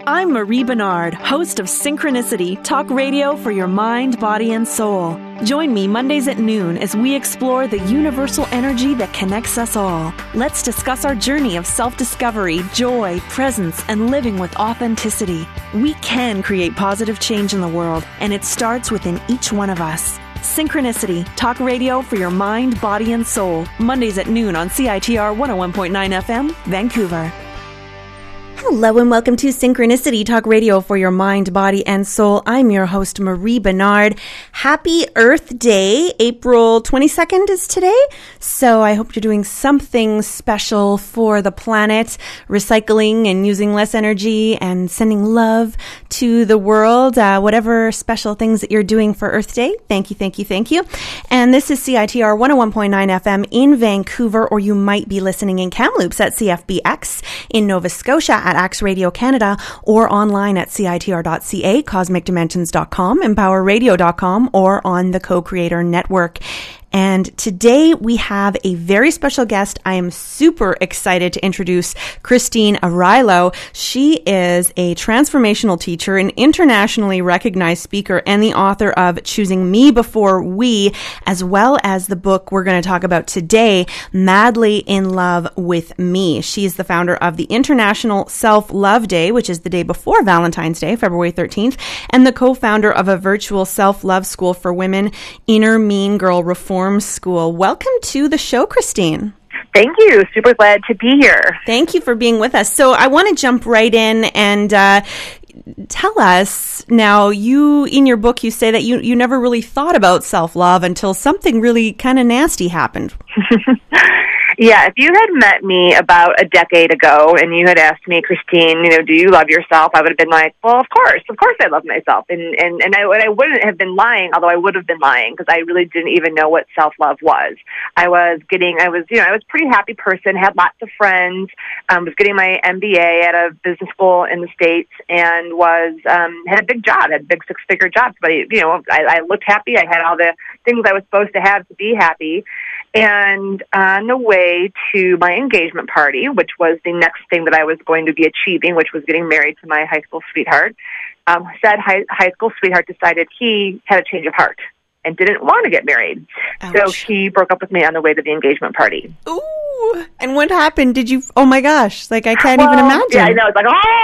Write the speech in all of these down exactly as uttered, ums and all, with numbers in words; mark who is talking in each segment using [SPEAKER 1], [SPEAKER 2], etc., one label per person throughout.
[SPEAKER 1] I'm Marie Bernard, host of Synchronicity, talk radio for your mind, body, and soul. Join me Mondays at noon as we explore the universal energy that connects us all. Let's discuss our journey of self-discovery, joy, presence, and living with authenticity. We can create positive change in the world, and it starts within each one of us. Synchronicity, talk radio for your mind, body, and soul. Mondays at noon on C I T R one oh one point nine F M, Vancouver. Hello and welcome to Synchronicity, talk radio for your mind, body, and soul. I'm your host, Marie Bernard. Happy Earth Day. April twenty-second is today. So I hope you're doing something special for the planet, recycling and using less energy and sending love to the world. Uh, whatever special things that you're doing for Earth Day. Thank you, thank you, thank you. And this is C I T R one oh one point nine F M in Vancouver, or you might be listening in Kamloops at C F B X, in Nova Scotia at Axe Radio Canada, or online at C I T R dot C A, cosmic dimensions dot com, empower radio dot com, or on the Co-Creator Network. And today we have a very special guest. I am super excited to introduce Christine Arylo. She is a transformational teacher, an internationally recognized speaker, and the author of Choosing Me Before We, as well as the book we're going to talk about today, Madly in Love with Me. She is the founder of the International Self-Love Day, which is the day before Valentine's Day, February thirteenth, and the co-founder of a virtual self-love school for women, Inner Mean Girl Reform School. Welcome to the show, Christine.
[SPEAKER 2] Thank you. Super glad to be here.
[SPEAKER 1] Thank you for being with us. So I want to jump right in and uh, tell us now, you, in your book, you say that you, you never really thought about self-love until something really kind of nasty happened.
[SPEAKER 2] Yeah, if you had met me about a decade ago and you had asked me, Christine, you know, do you love yourself? I would have been like, well, of course, of course I love myself. And and, and, I, and I wouldn't have been lying, although I would have been lying because I really didn't even know what self-love was. I was getting, I was, you know, I was a pretty happy person, had lots of friends, um, was getting my M B A at a business school in the States, and was, um, had a big job, had a big six-figure job. But, you know, I, I looked happy. I had all the things I was supposed to have to be happy. And on the way to my engagement party, which was the next thing that I was going to be achieving, which was getting married to my high school sweetheart, um, said high, high school sweetheart decided he had a change of heart and didn't want to get married. Ouch. So he broke up with me on the way to the engagement party.
[SPEAKER 1] Ooh! And what happened? Did you, oh my gosh, like I can't
[SPEAKER 2] well,
[SPEAKER 1] even imagine.
[SPEAKER 2] Yeah, I know. It's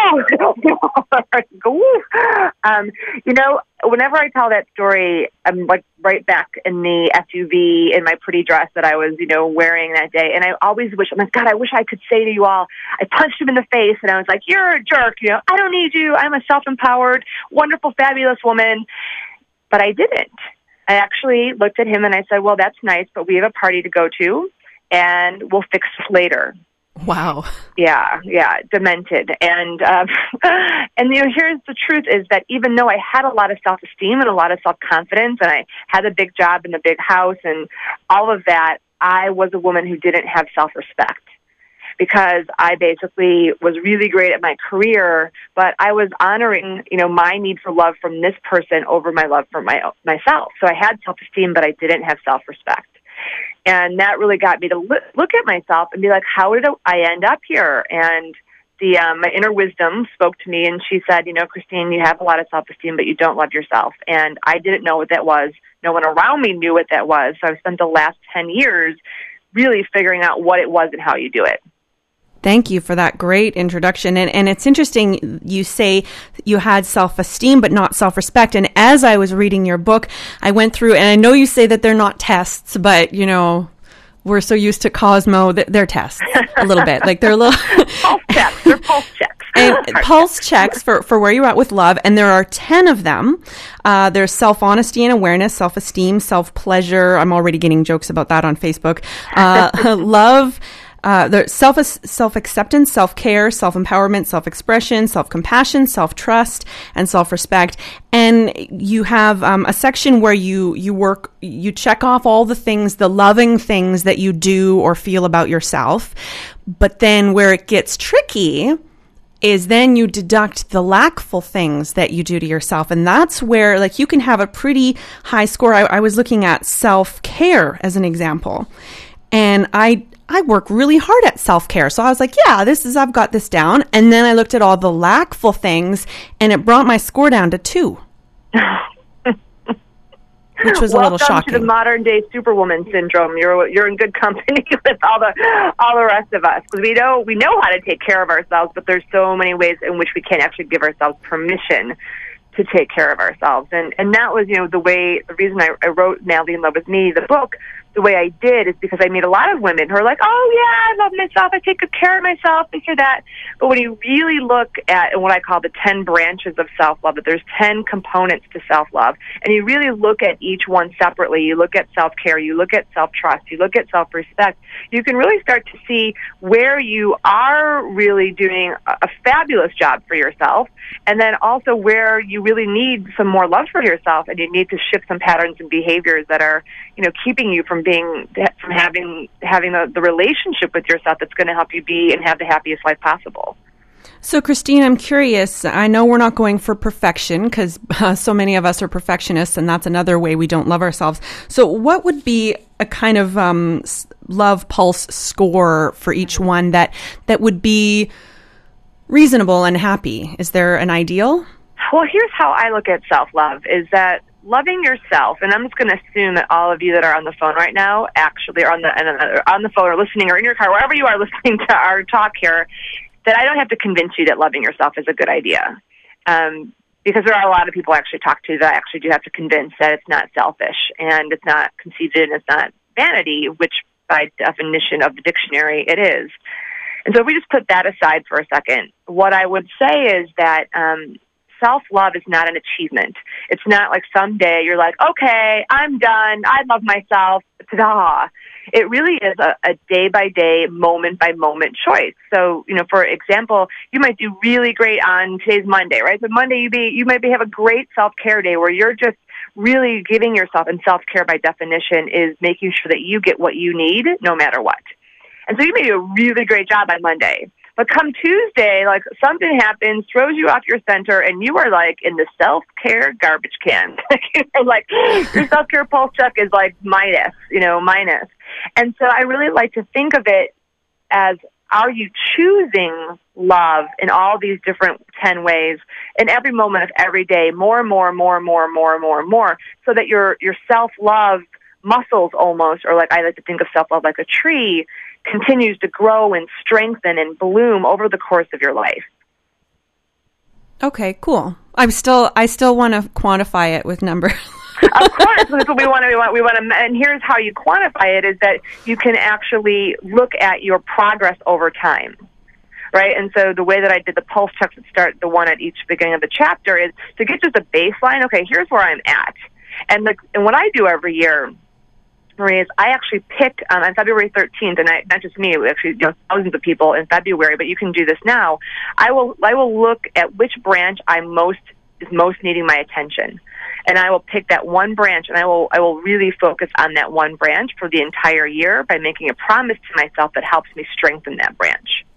[SPEAKER 2] like, oh! um, you know, whenever I tell that story, I'm like right back in the S U V in my pretty dress that I was, you know, wearing that day. And I always wish, I'm like, God, I wish I could say to you all, I punched him in the face and I was like, you're a jerk. You know, I don't need you. I'm a self-empowered, wonderful, fabulous woman. But I didn't. I actually looked at him and I said, well, that's nice, but we have a party to go to and we'll fix this later.
[SPEAKER 1] Wow.
[SPEAKER 2] Yeah, yeah, demented. And, um, and you know, here's the truth is that even though I had a lot of self-esteem and a lot of self-confidence and I had a big job and a big house and all of that, I was a woman who didn't have self-respect. Because I basically was really great at my career, but I was honoring, you know, my need for love from this person over my love for my myself. So I had self-esteem, but I didn't have self-respect. And that really got me to look at myself and be like, how did I end up here? And the um, my inner wisdom spoke to me, and she said, you know, Christine, you have a lot of self-esteem, but you don't love yourself. And I didn't know what that was. No one around me knew what that was. So I spent the last ten years really figuring out what it was and how you do it.
[SPEAKER 1] Thank you for that great introduction. And, and it's interesting, you say you had self-esteem, but not self-respect. And as I was reading your book, I went through, and I know you say that they're not tests, but, you know, we're so used to Cosmo that they're tests a little bit. Like they're a little...
[SPEAKER 2] pulse checks. They're pulse checks.
[SPEAKER 1] And pulse checks for, for where you're at with love. And there are ten of them. Uh, there's self-honesty and awareness, self-esteem, self-pleasure. I'm already getting jokes about that on Facebook. Uh, love... Uh, there's self self-acceptance, self-care, self-empowerment, self-expression, self-compassion, self-trust, and self-respect. And you have um, a section where you you work, you check off all the things, the loving things that you do or feel about yourself. But then where it gets tricky is then you deduct the lackful things that you do to yourself. And that's where, like, you can have a pretty high score. I, I was looking at self-care as an example. And I
[SPEAKER 3] I work really hard at self-care. So I was like, yeah, this is, I've got this down. And then I looked at all the lackful things and it brought my score down to two. Which was a little shocking.
[SPEAKER 2] Welcome to the modern day superwoman syndrome. You're you're in good company with all the all the rest of us, because we know we know how to take care of ourselves, but there's so many ways in which we can't actually give ourselves permission to take care of ourselves. And and that was, you know, the way, the reason I, I wrote Madly in Love with Me, the book, the way I did is because I meet a lot of women who are like, oh yeah, I love myself, I take good care of myself, this or that. But when you really look at what I call the ten branches of self-love, that there's ten components to self-love, and you really look at each one separately, you look at self-care, you look at self-trust, you look at self-respect, you can really start to see where you are really doing a, a fabulous job for yourself, and then also where you really need some more love for yourself, and you need to shift some patterns and behaviors that are, you know, keeping you from being, from having having the, the relationship with yourself that's going to help you be and have the happiest life possible.
[SPEAKER 3] So, Christine, I'm curious. I know we're not going for perfection because uh, so many of us are perfectionists, and that's another way we don't love ourselves. So what would be a kind of um, love pulse score for each one that that would be reasonable and happy? Is there an ideal?
[SPEAKER 2] Well, here's how I look at self-love, is that loving yourself, and I'm just going to assume that all of you that are on the phone right now actually are on the, on the phone or listening or in your car, wherever you are listening to our talk here, that I don't have to convince you that loving yourself is a good idea. Um, because there are a lot of people I actually talk to that I actually do have to convince that it's not selfish and it's not conceited and it's not vanity, which by definition of the dictionary it is. And so if we just put that aside for a second, what I would say is that um, self-love is not an achievement. It's not like someday you're like, okay, I'm done, I love myself, ta-da. It really is a, a day-by-day, moment-by-moment choice. So, you know, for example, you might do really great on today's Monday, right? So Monday you be you might be have a great self-care day where you're just really giving yourself, and self-care by definition is making sure that you get what you need no matter what. And so you may do a really great job on Monday. But come Tuesday, like something happens, throws you off your center, and you are like in the self-care garbage can. Like your self-care pulse check is like minus, you know, minus. And so I really like to think of it as, are you choosing love in all these different ten ways in every moment of every day, more and more and more and more and more and more and more, so that your your self-love muscles almost, or like I like to think of self-love like a tree, continues to grow and strengthen and bloom over the course of your life.
[SPEAKER 3] Okay, cool. I'm still, I still want to quantify it with numbers.
[SPEAKER 2] Of course, that's what we want to. We want. We want to. And here's how you quantify it: is that you can actually look at your progress over time, right? And so the way that I did the pulse checks at start, the one at each beginning of the chapter, is to get just a baseline. Okay, here's where I'm at, and the and what I do every year, Marie, is I actually pick um, on February thirteenth, and I, not just me, actually, you know, thousands of people in February, but you can do this now. I will I will look at which branch I'm most is most needing my attention, and I will pick that one branch, and I will I will really focus on that one branch for the entire year by making a promise to myself that helps me strengthen that branch.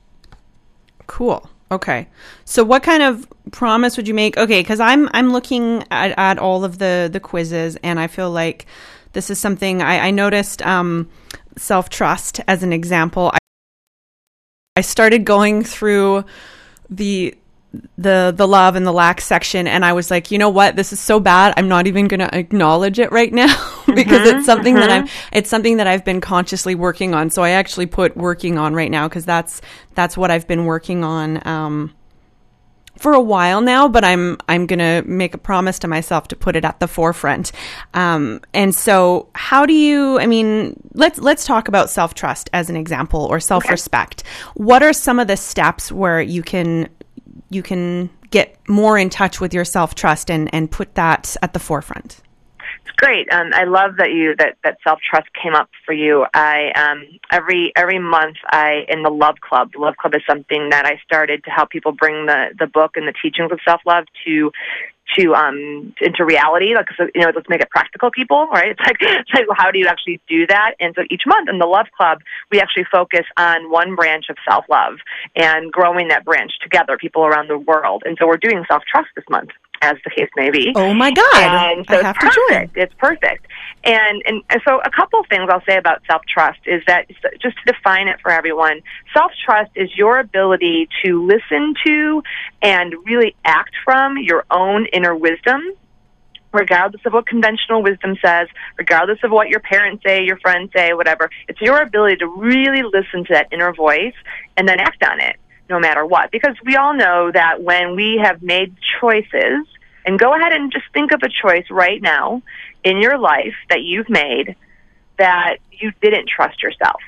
[SPEAKER 3] Cool. Okay. So what kind of promise would you make? Okay, because I'm I'm looking at, at all of the, the quizzes, and I feel like this is something I, I noticed, um, self-trust as an example. I, I started going through the the the love and the lack section, and I was like, you know what, this is so bad, I'm not even going to acknowledge it right now because mm-hmm, it's something mm-hmm. that I'm it's something that I've been consciously working on. So I actually put working on right now because that's that's what I've been working on um for a while now, but I'm I'm going to make a promise to myself to put it at the forefront. Um, and so how do you, I mean, let's let's talk about self-trust as an example, or self-respect. Okay. What are some of the steps where you can you can get more in touch with your self-trust and, and put that at the forefront?
[SPEAKER 2] It's great. Um, I love that you that, that self-trust came up for you. I um, every every month I in the Love Club. The Love Club is something that I started to help people bring the, the book and the teachings of self-love to to um into reality. Like, so, you know, let's make it practical, people, right? It's like, it's like how do you actually do that? And so each month in the Love Club, we actually focus on one branch of self-love and growing that branch together, people around the world. And so we're doing self-trust this month. as the case may be.
[SPEAKER 3] Oh my God.
[SPEAKER 2] And so
[SPEAKER 3] I have
[SPEAKER 2] it's
[SPEAKER 3] to
[SPEAKER 2] perfect.
[SPEAKER 3] join.
[SPEAKER 2] It's perfect. And, and and so a couple of things I'll say about self-trust is that, just to define it for everyone, self-trust is your ability to listen to and really act from your own inner wisdom, regardless of what conventional wisdom says, regardless of what your parents say, your friends say, whatever. It's your ability to really listen to that inner voice and then act on it, no matter what. Because we all know that when we have made choices, and go ahead and just think of a choice right now in your life that you've made that you didn't trust yourself,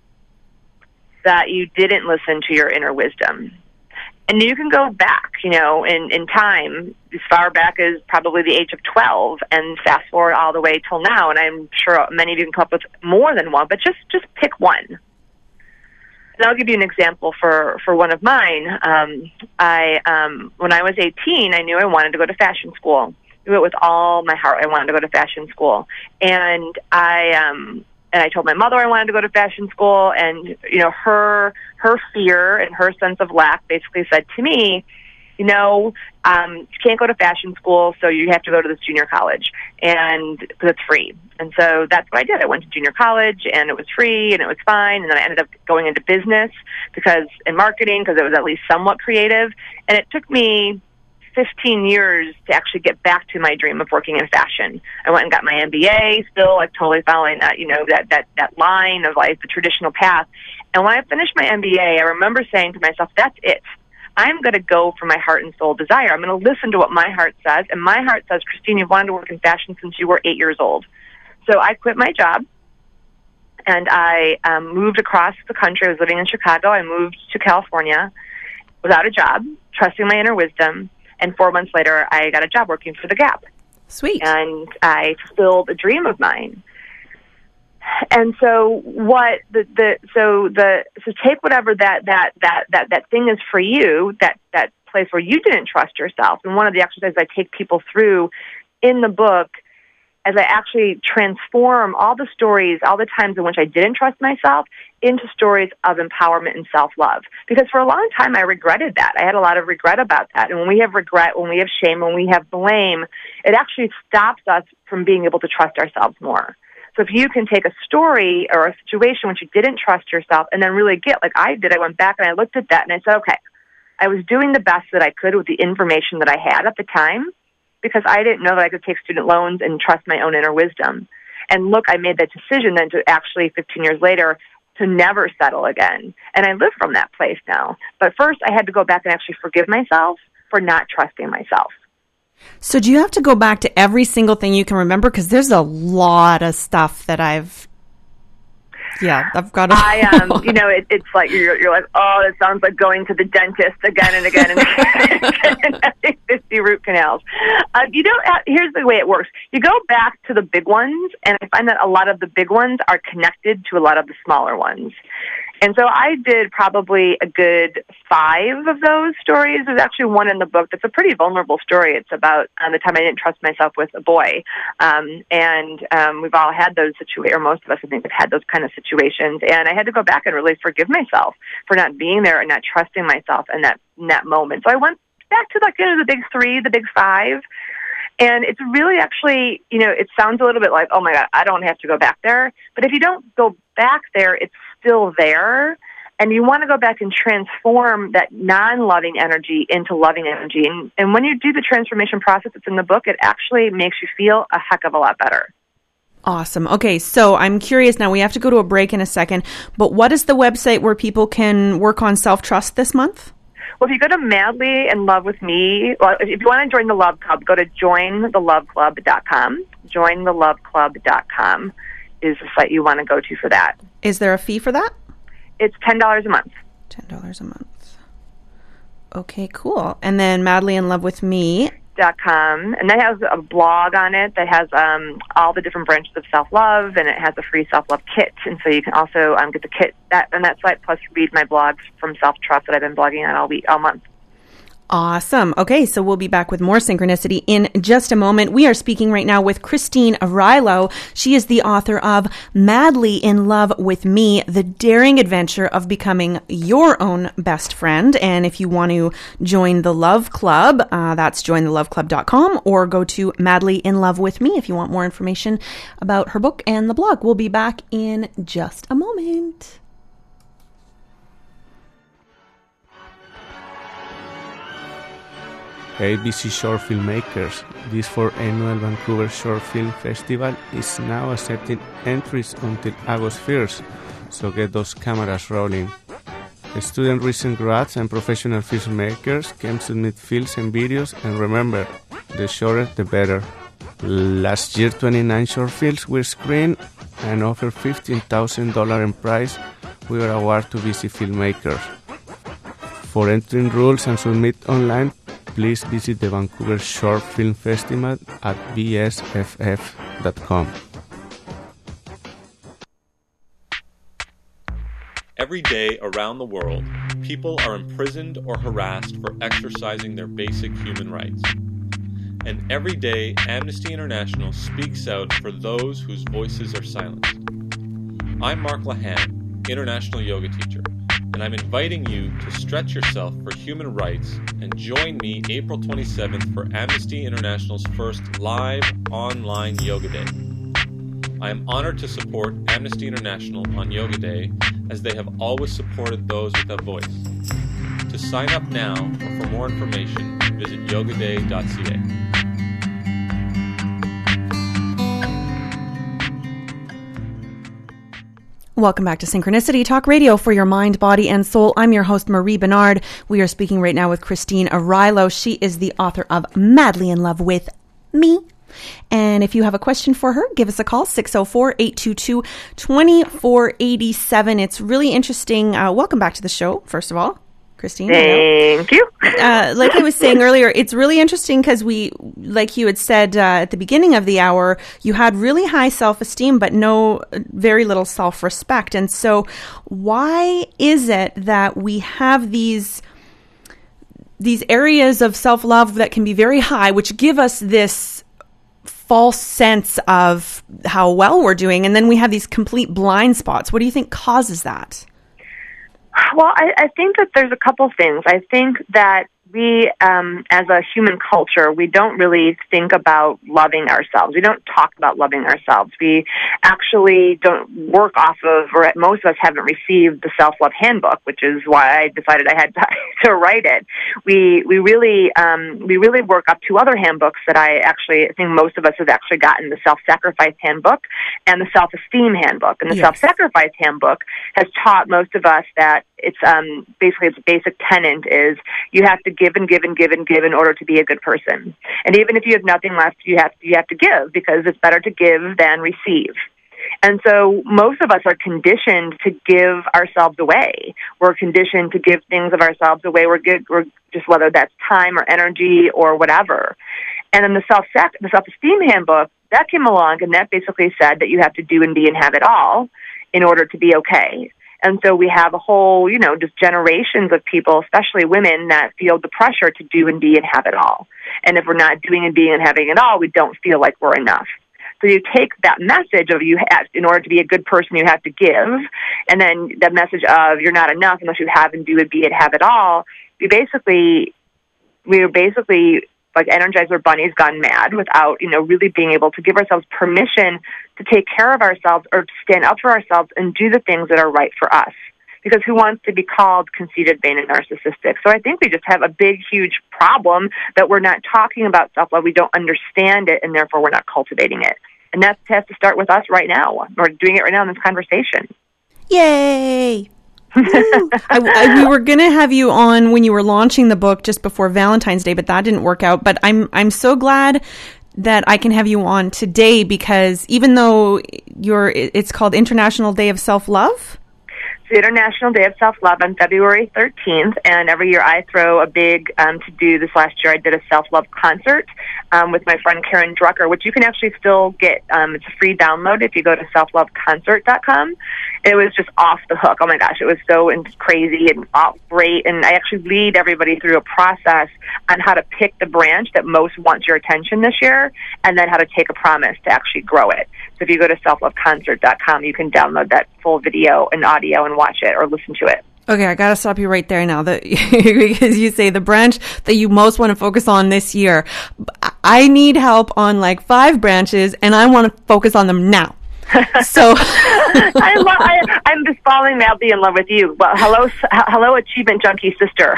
[SPEAKER 2] that you didn't listen to your inner wisdom. And you can go back, you know, in, in time, as far back as probably the age of twelve, and fast forward all the way till now, and I'm sure many of you can come up with more than one, but just, just pick one. And I'll give you an example for, for one of mine. Um, I um, when I was eighteen, I knew I wanted to go to fashion school. I knew it with all my heart I wanted to go to fashion school. And I um, and I told my mother I wanted to go to fashion school, and you know, her her fear and her sense of lack basically said to me, you know, um, you can't go to fashion school, so you have to go to this junior college, and because it's free. And so that's what I did. I went to junior college, and it was free, and it was fine. And then I ended up going into business because in marketing, because it was at least somewhat creative. And it took me fifteen years to actually get back to my dream of working in fashion. I went and got my M B A, still like totally following that, you know, that that that line of like the traditional path. And when I finished my M B A, I remember saying to myself, "That's it. I'm going to go for my heart and soul desire. I'm going to listen to what my heart says." And my heart says, "Christine, you've wanted to work in fashion since you were eight years old." So I quit my job, and I um, moved across the country. I was living in Chicago. I moved to California without a job, trusting my inner wisdom. And four months later, I got a job working for The Gap.
[SPEAKER 3] Sweet.
[SPEAKER 2] And I fulfilled a dream of mine. And so what the, the so the so take whatever that that that that that thing is for you, that that place where you didn't trust yourself. And one of the exercises I take people through in the book, as I actually transform all the stories, all the times in which I didn't trust myself, into stories of empowerment and self-love. Because for a long time, I regretted that. I had a lot of regret about that. And when we have regret, when we have shame, when we have blame, it actually stops us from being able to trust ourselves more. So if you can take a story or a situation which you didn't trust yourself and then really get, like I did, I went back and I looked at that and I said, okay, I was doing the best that I could with the information that I had at the time, because I didn't know that I could take student loans and trust my own inner wisdom. And look, I made that decision then to actually fifteen years later to never settle again. And I live from that place now. But first I had to go back and actually forgive myself for not trusting myself.
[SPEAKER 3] So do you have to go back to every single thing you can remember? Because there's a lot of stuff that I've, yeah, I've got to.
[SPEAKER 2] I, um, you know, it, it's like, you're, you're like, oh, it sounds like going to the dentist again and again and again and having fifty root canals. Uh, you don't, have, here's the way it works. You go back to the big ones, and I find that a lot of the big ones are connected to a lot of the smaller ones. And so I did probably a good five of those stories. There's actually one in the book that's a pretty vulnerable story. It's about um, the time I didn't trust myself with a boy. Um, and um, we've all had those situations, or most of us, I think, have had those kind of situations. And I had to go back and really forgive myself for not being there and not trusting myself in that, in that moment. So I went back to like, you know, the big three, the big five. And it's really actually, you know, it sounds a little bit like, oh my God, I don't have to go back there. But if you don't go back there, it's still there. And you want to go back and transform that non-loving energy into loving energy. And, and when you do the transformation process that's in the book, it actually makes you feel a heck of a lot better.
[SPEAKER 3] Awesome. Okay, so I'm curious now. We have to go to a break in a second. But what is the website where people can work on self-trust this month?
[SPEAKER 2] Well, if you go to Madly in Love with Me, well, if you want to join the Love Club, go to join the love club dot com. join the love club dot com is the site you want to go to for that.
[SPEAKER 3] Is there a fee for that?
[SPEAKER 2] It's ten dollars a month.
[SPEAKER 3] ten dollars a month. Okay, cool. And then Madly in Love with Me.
[SPEAKER 2] Dot com, and that has a blog on it that has um, all the different branches of self-love, and it has a free self-love kit, and so you can also um, get the kit that on that site, plus read my blogs from Self-Trust that I've been blogging on all week, all month.
[SPEAKER 3] Awesome. Okay, so we'll be back with more Synchronicity in just a moment. We are speaking right now with Christine Arylo. She is the author of Madly in Love with Me, the daring adventure of becoming your own best friend. And if you want to join the Love Club, uh, that's join the love club dot com, or go to Madly in Love with Me if you want more information about her book and the blog. We'll be back in just a moment.
[SPEAKER 4] A B C Short Filmmakers, this fourth annual Vancouver Short Film Festival is now accepting entries until August first, so get those cameras rolling. Student recent grads and professional filmmakers can submit films and videos, and remember, the shorter the better. Last year, twenty-nine short films were screened and offered fifteen thousand dollars in prize with an award to busy filmmakers. For entering rules and submit online, please visit the Vancouver Short Film Festival at v s f f dot com.
[SPEAKER 5] Every day around the world, people are imprisoned or harassed for exercising their basic human rights. And every day, Amnesty International speaks out for those whose voices are silenced. I'm Mark Lahan, international yoga teacher, and I'm inviting you to stretch yourself for human rights and join me April twenty-seventh for Amnesty International's first live online Yoga Day. I am honored to support Amnesty International on Yoga Day, as they have always supported those without voice. To sign up now or for more information, visit yoga day dot c a.
[SPEAKER 3] Welcome back to Synchronicity Talk Radio for your mind, body, and soul. I'm your host, Marie Bernard. We are speaking right now with Christine Arylo. She is the author of Madly in Love with Me. And if you have a question for her, give us a call, six oh four, eight two two, two four eight seven. It's really interesting. Uh, welcome back to the show, first of all. Christine.
[SPEAKER 2] Thank you.
[SPEAKER 3] Uh, like I was saying earlier, it's really interesting because we, like you had said uh, at the beginning of the hour, you had really high self-esteem, but no, very little self-respect. And so why is it that we have these, these areas of self-love that can be very high, which give us this false sense of how well we're doing, and then we have these complete blind spots? What do you think causes that?
[SPEAKER 2] Well, I, I think that there's a couple things. I think that we, um, as a human culture, we don't really think about loving ourselves. We don't talk about loving ourselves. We actually don't work off of, or most of us haven't received the self-love handbook, which is why I decided I had to, to write it. We we really um, we really work up two other handbooks that I actually I think most of us have actually gotten: the self-sacrifice handbook and the self-esteem handbook. And the yes. self-sacrifice handbook has taught most of us that it's um, basically its basic tenet is you have to give and give and give and give in order to be a good person. And even if you have nothing left, you have you have to give, because it's better to give than receive. And so most of us are conditioned to give ourselves away. We're conditioned to give things of ourselves away. We're, good, we're just whether that's time or energy or whatever. And then the self the self-esteem handbook, that came along, and that basically said that you have to do and be and have it all in order to be okay. And so we have a whole, you know, just generations of people, especially women, that feel the pressure to do and be and have it all. And if we're not doing and being and having it all, we don't feel like we're enough. So you take that message of you have, in order to be a good person, you have to give, and then the message of you're not enough unless you have and do and be and have it all. We basically, we're basically like Energizer bunnies gone mad without, you know, really being able to give ourselves permission to take care of ourselves or to stand up for ourselves and do the things that are right for us. Because who wants to be called conceited, vain, and narcissistic? So I think we just have a big, huge problem that we're not talking about self-love. We don't understand it, and therefore we're not cultivating it. And that has to start with us right now. We're doing it right now in this conversation.
[SPEAKER 3] Yay! I, I, we were going to have you on when you were launching the book just before Valentine's Day, but that didn't work out. But I'm I'm so glad that I can have you on today, because even though you're, it's called International Day of Self-Love.
[SPEAKER 2] It's the International Day of Self-Love on February thirteenth, and every year I throw a big um, to-do. This last year I did a self-love concert um, with my friend Karen Drucker, which you can actually still get. Um, it's a free download if you go to self love concert dot com. It was just off the hook. Oh my gosh, it was so crazy and great. And I actually lead everybody through a process on how to pick the branch that most wants your attention this year, and then how to take a promise to actually grow it. So if you go to self love concert dot com, you can download that full video and audio and watch it or listen to it.
[SPEAKER 3] Okay, I got to stop you right there now, that, because you say the branch that you most want to focus on this year. I need help on like five branches, and I want to focus on them now. So
[SPEAKER 2] I love, I, I'm just falling madly in love with you. Well, hello, hello, achievement junkie sister.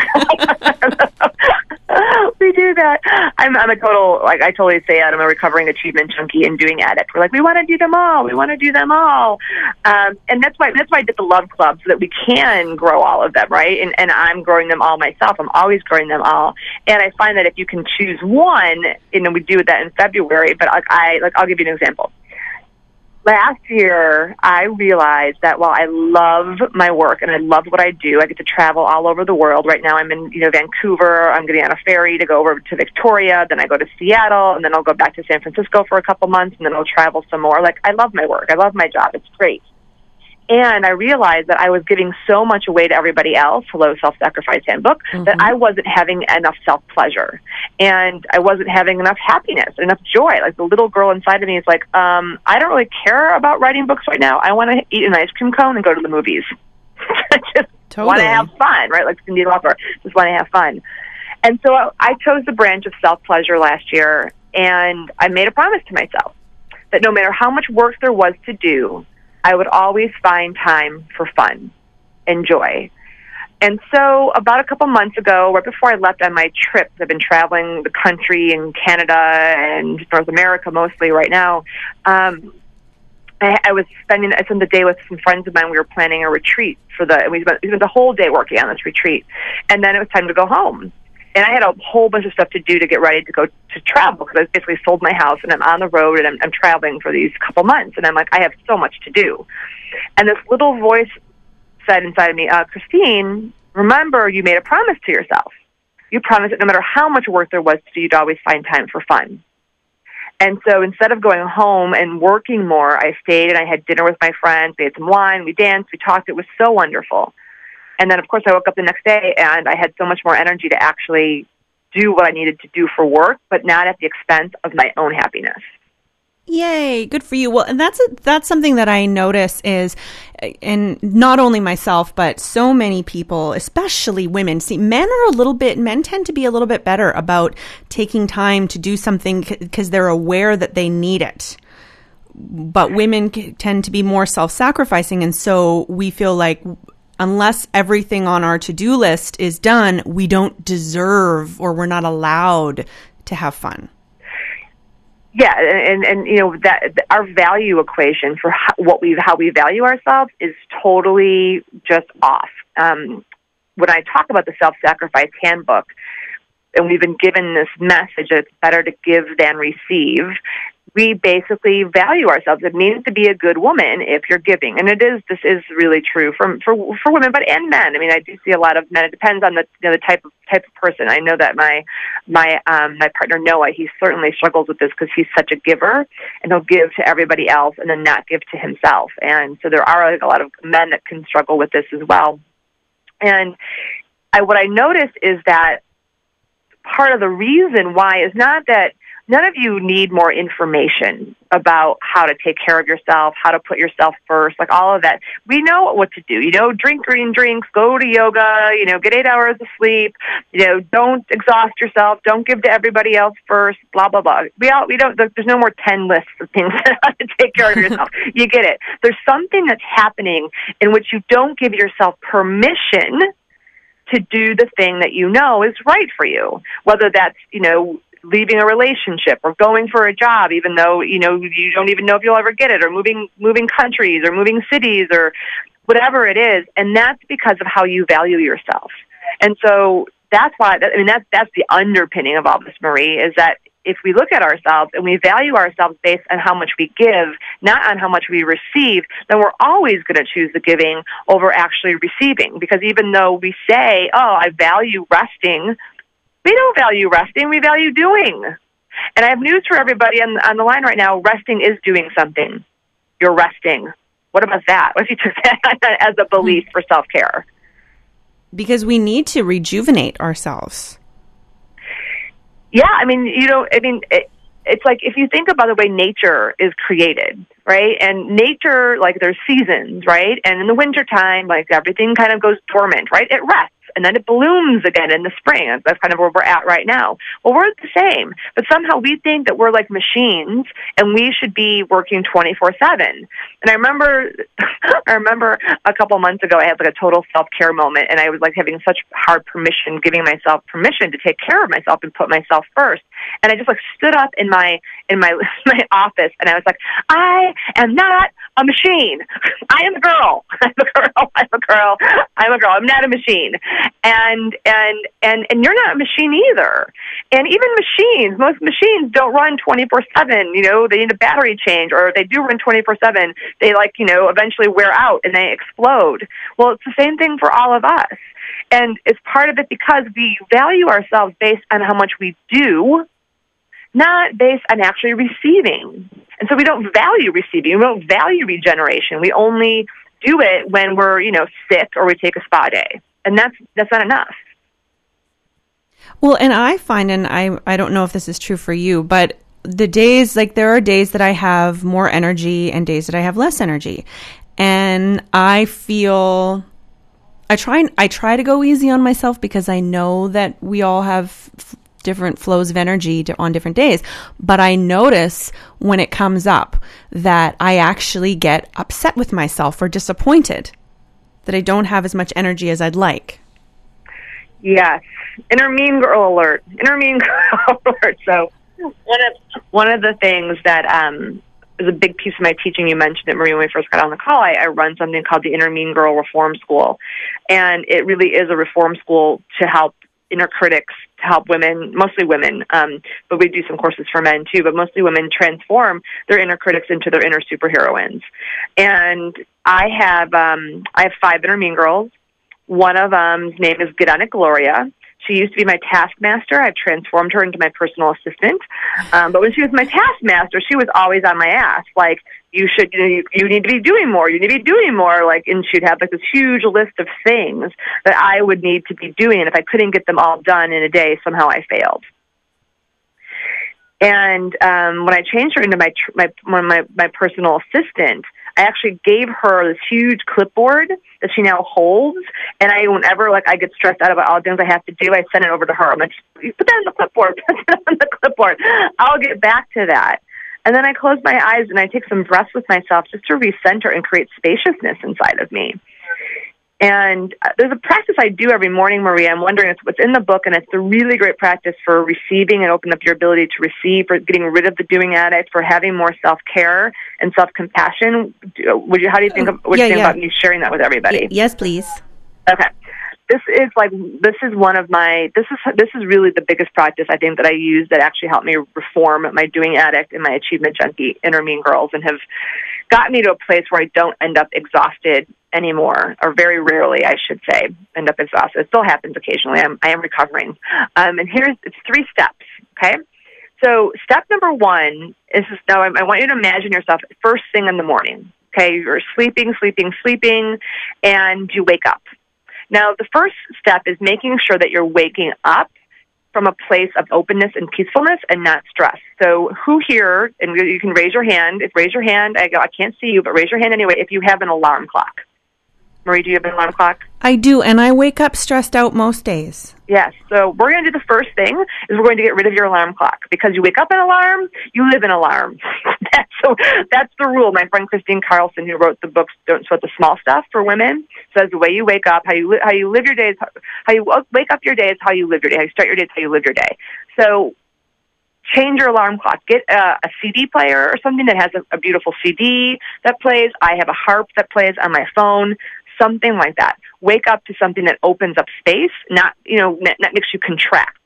[SPEAKER 2] We do that. I'm, I'm a total, like I totally say that I'm a recovering achievement junkie and doing addict. We're like, we want to do them all. We want to do them all. Um, and that's why, that's why I did the Love Club, so that we can grow all of them, right? And, and I'm growing them all myself. I'm always growing them all. And I find that if you can choose one, you know, we do that in February, but like I, like, I'll give you an example. Last year, I realized that while I love my work and I love what I do, I get to travel all over the world. Right now I'm in, you know, Vancouver. I'm getting on a ferry to go over to Victoria. Then I go to Seattle, and then I'll go back to San Francisco for a couple months, and then I'll travel some more. Like, I love my work. I love my job. It's great. And I realized that I was giving so much away to everybody else, hello, Self-Sacrifice Handbook, mm-hmm. that I wasn't having enough self-pleasure. And I wasn't having enough happiness, enough joy. Like, the little girl inside of me is like, um, I don't really care about writing books right now. I want to eat an ice cream cone and go to the movies. I just totally. want to have fun, right? Like Cindy Lauper, just want to have fun. And so I, I chose the branch of self-pleasure last year, and I made a promise to myself that no matter how much work there was to do, I would always find time for fun and joy. And so about a couple months ago, right before I left on my trip, I've been traveling the country in Canada and North America mostly right now, um, I, I was spending I spent the day with some friends of mine. We were planning a retreat for the, and we spent, we spent the whole day working on this retreat. And then it was time to go home. And I had a whole bunch of stuff to do to get ready to go to travel, because I basically sold my house and I'm on the road and I'm, I'm traveling for these couple months. And I'm like, I have so much to do. And this little voice said inside of me, uh, Christine, remember you made a promise to yourself. You promised that no matter how much work there was to do, you'd always find time for fun. And so instead of going home and working more, I stayed and I had dinner with my friends. We had some wine, we danced, we talked. It was so wonderful. And then, of course, I woke up the next day, and I had so much more energy to actually do what I needed to do for work, but not at the expense of my own happiness.
[SPEAKER 3] Yay, good for you. Well, and that's a, that's something that I notice is, and not only myself, but so many people, especially women. See, men are a little bit, men tend to be a little bit better about taking time to do something because they're aware that they need it. But women tend to be more self-sacrificing, and so we feel like unless everything on our to-do list is done, we don't deserve or we're not allowed to have fun.
[SPEAKER 2] Yeah, and, and you know, that our value equation for how, what we how we value ourselves is totally just off. Um, when I talk about the Self-Sacrifice Handbook, and we've been given this message that it's better to give than receive, we basically value ourselves. It means to be a good woman if you're giving. And it is, this is really true for, for, for women, but and men. I mean, I do see a lot of men. It depends on the, you know, the type of, type of person. I know that my, my, um, my partner Noah, he certainly struggles with this because he's such a giver, and he'll give to everybody else and then not give to himself. And so there are like, a lot of men that can struggle with this as well. And I, what I noticed is that part of the reason why is not that none of you need more information about how to take care of yourself, how to put yourself first, like all of that. We know what to do. You know, drink green drinks, go to yoga, you know, get eight hours of sleep, you know, don't exhaust yourself, don't give to everybody else first, blah, blah, blah. We all, we don't, there's no more ten lists of things how to take care of yourself. You get it. There's something that's happening in which you don't give yourself permission to do the thing that you know is right for you, whether that's, you know, leaving a relationship or going for a job, even though, you know, you don't even know if you'll ever get it, or moving, moving countries or moving cities or whatever it is. And that's because of how you value yourself. And so that's why, I mean, that's, that's the underpinning of all this, Marie, is that if we look at ourselves and we value ourselves based on how much we give, not on how much we receive, then we're always going to choose the giving over actually receiving. Because even though we say, oh, I value resting, we don't value resting, we value doing. And I have news for everybody on, on the line right now. Resting is doing something. You're resting. What about that? What if you took that as a belief for self-care?
[SPEAKER 3] Because we need to rejuvenate ourselves.
[SPEAKER 2] Yeah, I mean, you know, I mean, it, it's like if you think about the way nature is created, right? And nature, like there's seasons, right? And in the wintertime, like everything kind of goes dormant, right? It rests. And then it blooms again in the spring. That's kind of where we're at right now. Well, we're the same, but somehow we think that we're like machines and we should be working twenty-four seven. And I remember, I remember a couple months ago, I had like a total self-care moment, and I was like having such hard permission, giving myself permission to take care of myself and put myself first. And I just like stood up in my, in my, my office, and I was like, I am not a machine. I am a girl. I'm a girl. I'm a girl. I'm a girl. I'm not a machine. And, and, and, and you're not a machine either. And even machines, most machines don't run twenty-four seven, you know, they need a battery change, or if they do run twenty-four seven, they like, you know, eventually wear out and they explode. Well, it's the same thing for all of us. And it's part of it because we value ourselves based on how much we do, not based on actually receiving. And so we don't value receiving. We don't value regeneration. We only do it when we're, you know, sick or we take a spa day. And that's that's not enough.
[SPEAKER 3] Well, and I find, and I, I don't know if this is true for you, but the days, like there are days that I have more energy and days that I have less energy. And I feel, I try, and, I try to go easy on myself because I know that we all have f- different flows of energy to, on different days. But I notice when it comes up that I actually get upset with myself or disappointed that I don't have as much energy as I'd like.
[SPEAKER 2] Yes. Inner mean girl alert. Inner mean girl alert. So one of one of the things that um, is a big piece of my teaching, you mentioned it, Marie, when we first got on the call, I, I run something called the Inner Mean Girl Reform School. And it really is a reform school to help inner critics, to help women, mostly women, um, but we do some courses for men too, but mostly women transform their inner critics into their inner superheroines. And I have um, I have five inner mean girls. One of them's name is Gedonic Gloria. She used to be my taskmaster. I've transformed her into my personal assistant. Um, but when she was my taskmaster, she was always on my ass. Like, you should, you know, you, you need to be doing more. You need to be doing more. Like, and she'd have like this huge list of things that I would need to be doing. And if I couldn't get them all done in a day, somehow I failed. And um, when I changed her into my my my my personal assistant, I actually gave her this huge clipboard that she now holds, and I, whenever like I get stressed out about all the things I have to do, I send it over to her. I'm like, put that on the clipboard, put that on the clipboard. I'll get back to that. And then I close my eyes and I take some breaths with myself just to recenter and create spaciousness inside of me. And there's a practice I do every morning, Maria. I'm wondering, it's what's in the book, and it's a really great practice for receiving and opening up your ability to receive, for getting rid of the doing addict, for having more self-care and self-compassion. Would you? How do you think? Of, what do
[SPEAKER 3] yeah,
[SPEAKER 2] you think
[SPEAKER 3] yeah.
[SPEAKER 2] about me sharing that with everybody?
[SPEAKER 3] Y- yes, please.
[SPEAKER 2] Okay. This is like this is one of my this is this is really the biggest practice I think that I use that actually helped me reform my doing addict and my achievement junkie inner mean girls, and have got me to a place where I don't end up exhausted anymore, or very rarely, I should say, end up exhausted. It still happens occasionally. I'm, I am recovering. Um, and here's, it's three steps, okay? So step number one is, just, now I, I want you to imagine yourself first thing in the morning, okay? You're sleeping, sleeping, sleeping, and you wake up. Now, the first step is making sure that you're waking up from a place of openness and peacefulness and not stress. So who here, and you can raise your hand, if raise your hand, I go, I can't see you, but raise your hand anyway if you have an alarm clock. Marie, do you have an alarm clock?
[SPEAKER 3] I do, and I wake up stressed out most days.
[SPEAKER 2] Yes, so we're going to do the first thing is we're going to get rid of your alarm clock, because you wake up in alarm, you live in alarm. that's, so, that's the rule. My friend Christine Carlson, who wrote the book Don't Sweat the Small Stuff for women, says the way you wake up, how you li- how you live your days, how you wake up your day is how you live your day. How you start your day is how you live your day. So change your alarm clock. Get a, a C D player or something that has a, a beautiful C D that plays. I have a harp that plays on my phone. Something like that. Wake up to something that opens up space, not, you know, that, that makes you contract.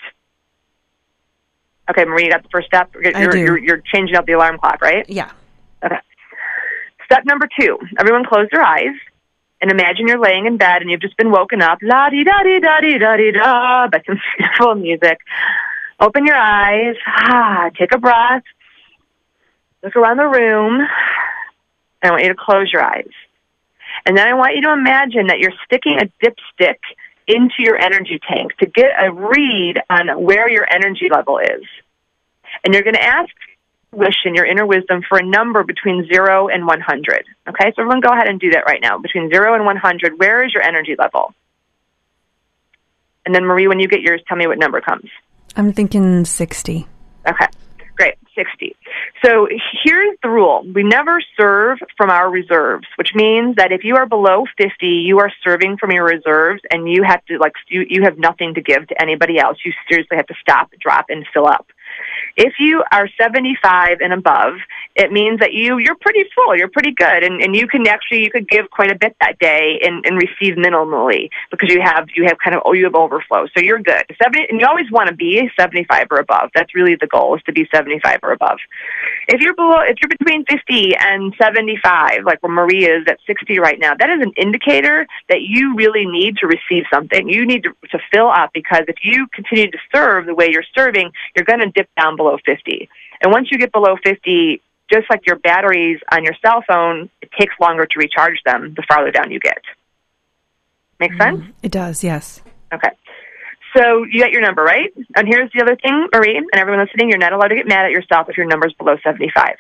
[SPEAKER 2] Okay, Marie, you got the first step? You're,
[SPEAKER 3] I do.
[SPEAKER 2] You're, you're changing up the alarm clock, right?
[SPEAKER 3] Yeah.
[SPEAKER 2] Okay. Step number two, everyone close their eyes and imagine you're laying in bed and you've just been woken up, la-di-da-di-da-di-da-di-da, by some beautiful music. Open your eyes, ah, take a breath, look around the room. And I want you to close your eyes. And then I want you to imagine that you're sticking a dipstick into your energy tank to get a read on where your energy level is. And you're going to ask intuition, your inner wisdom, for a number between zero and one hundred. Okay, so everyone go ahead and do that right now. Between zero and one hundred, where is your energy level? And then, Marie, when you get yours, tell me what number comes.
[SPEAKER 3] I'm thinking sixty.
[SPEAKER 2] Okay, great, sixty. So here's the rule. We never serve from our reserves, which means that if you are below fifty, you are serving from your reserves, and you have to, like, you, you have nothing to give to anybody else. You seriously have to stop, drop, and fill up. If you are seventy-five and above, it means that you, you're pretty full, you're pretty good, and, and you can actually, you could give quite a bit that day and, and receive minimally because you have, you have kind of, oh, you have overflow, so you're good. seventy, and you always want to be seventy-five or above. That's really the goal, is to be seventy-five or above. If you're below, if you're between fifty and seventy-five, like where Marie is at sixty right now, that is an indicator that you really need to receive something. You need to, to fill up, because if you continue to serve the way you're serving, you're going to dip down below fifty. And once you get below fifty, just like your batteries on your cell phone, it takes longer to recharge them the farther down you get. Make sense?
[SPEAKER 3] Mm, it does, yes.
[SPEAKER 2] Okay. So you got your number, right? And here's the other thing, Marie, and everyone listening, you're not allowed to get mad at yourself if your number's below seventy-five.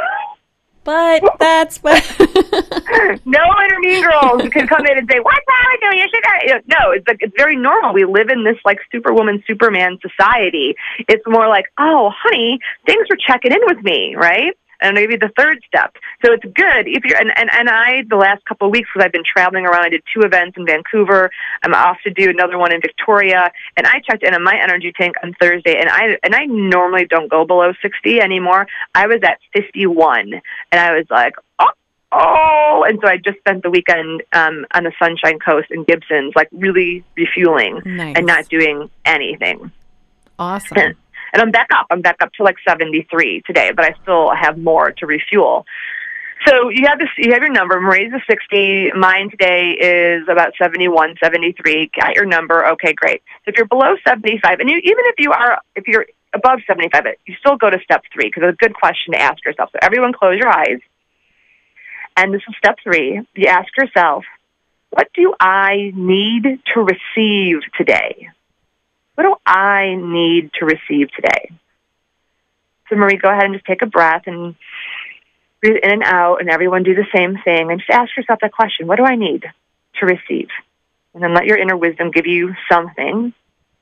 [SPEAKER 3] But that's what...
[SPEAKER 2] No inner mean girls can come in and say, what's wrong with you? You should... No, it's like, it's very normal. We live in this like Superwoman, Superman society. It's more like, oh, honey, things are checking in with me, right? And maybe the third step. So it's good if you're, and, and, and I, the last couple of weeks, because I've been traveling around, I did two events in Vancouver. I'm off to do another one in Victoria. And I checked in on my energy tank on Thursday, and I, and I normally don't go below sixty anymore. I was at fifty-one, and I was like, oh, oh. And so I just spent the weekend um, on the Sunshine Coast in Gibsons, like really refueling
[SPEAKER 3] nice. And
[SPEAKER 2] not doing anything.
[SPEAKER 3] Awesome.
[SPEAKER 2] And I'm back up. I'm back up to like seventy-three today, but I still have more to refuel. So you have this, you have your number. Marie's is sixty. Mine today is about seventy-one, seventy-three. Got your number. Okay, great. So if you're below seventy-five, and you, even if you are, if you're above seventy-five, you still go to step three, because it's a good question to ask yourself. So everyone close your eyes. And this is step three. You ask yourself, what do I need to receive today? What do I need to receive today? So, Marie, go ahead and just take a breath and breathe in and out, and everyone do the same thing. And just ask yourself that question, what do I need to receive? And then let your inner wisdom give you something.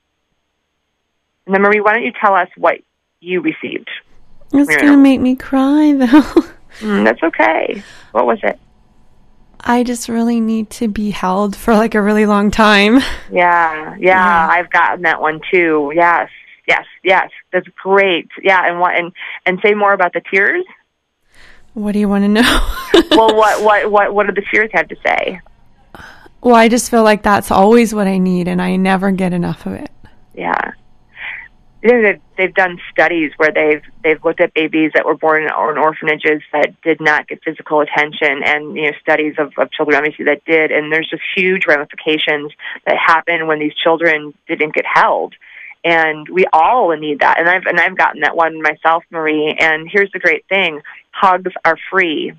[SPEAKER 2] And then, Marie, why don't you tell us what you received?
[SPEAKER 3] It's going to make me cry, though.
[SPEAKER 2] Mm, that's okay. What was it?
[SPEAKER 3] I just really need to be held for like a really long time.
[SPEAKER 2] Yeah, yeah, yeah. I've gotten that one too. Yes, yes, yes. That's great. Yeah, and what and, and say more about the tears.
[SPEAKER 3] What do you want to know?
[SPEAKER 2] Well, what what what what do the tears have to say?
[SPEAKER 3] Well, I just feel like that's always what I need, and I never get enough of it.
[SPEAKER 2] Yeah. You know, they've, they've done studies where they've they've looked at babies that were born in, or in orphanages that did not get physical attention, and you know studies of, of children obviously that did, and there's just huge ramifications that happen when these children didn't get held, and we all need that, and I've and I've gotten that one myself, Marie. And here's the great thing: hugs are free,